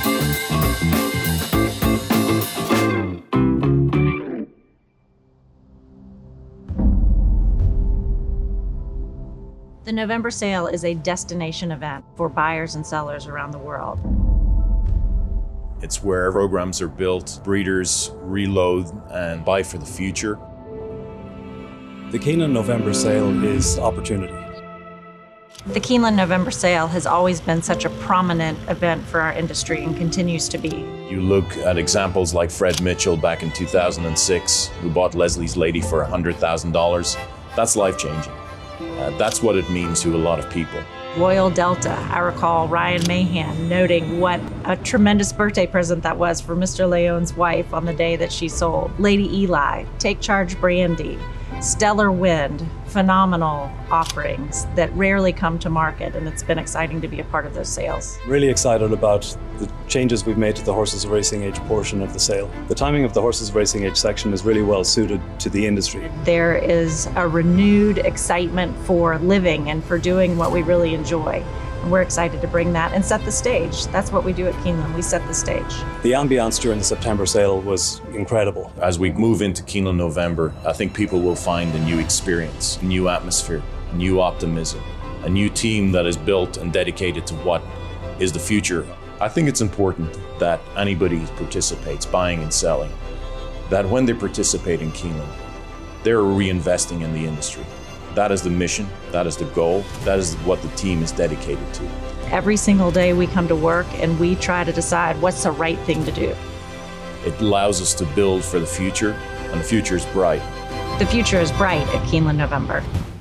The November sale is a destination event for buyers and sellers around the world. It's where programs are built, breeders reload and buy for the future. The Keeneland November sale is opportunity. The Keeneland November sale has always been such a prominent event for our industry and continues to be. You look at examples like Fred Mitchell back in 2006, who bought Leslie's Lady for $100,000. That's life-changing. That's what it means to a lot of people. Royal Delta, I recall Ryan Mahan noting what a tremendous birthday present that was for Mr. Leon's wife on the day that she sold. Lady Eli, Take Charge Brandy, Stellar Wind, phenomenal offerings that rarely come to market, and it's been exciting to be a part of those sales. Really excited about the changes we've made to the Horses of Racing Age portion of the sale. The timing of the Horses of Racing Age section is really well suited to the industry. There is a renewed excitement for living and for doing what we really enjoy. And we're excited to bring that and set the stage. That's what we do at Keeneland, we set the stage. The ambiance during the September sale was incredible. As we move into Keeneland November, I think people will find a new experience, a new atmosphere, new optimism, a new team that is built and dedicated to what is the future. I think it's important that anybody who participates, buying and selling, that when they participate in Keeneland, they're reinvesting in the industry. That is the mission, that is the goal, that is what the team is dedicated to. Every single day we come to work and we try to decide what's the right thing to do. It allows us to build for the future, and the future is bright. The future is bright at Keeneland November.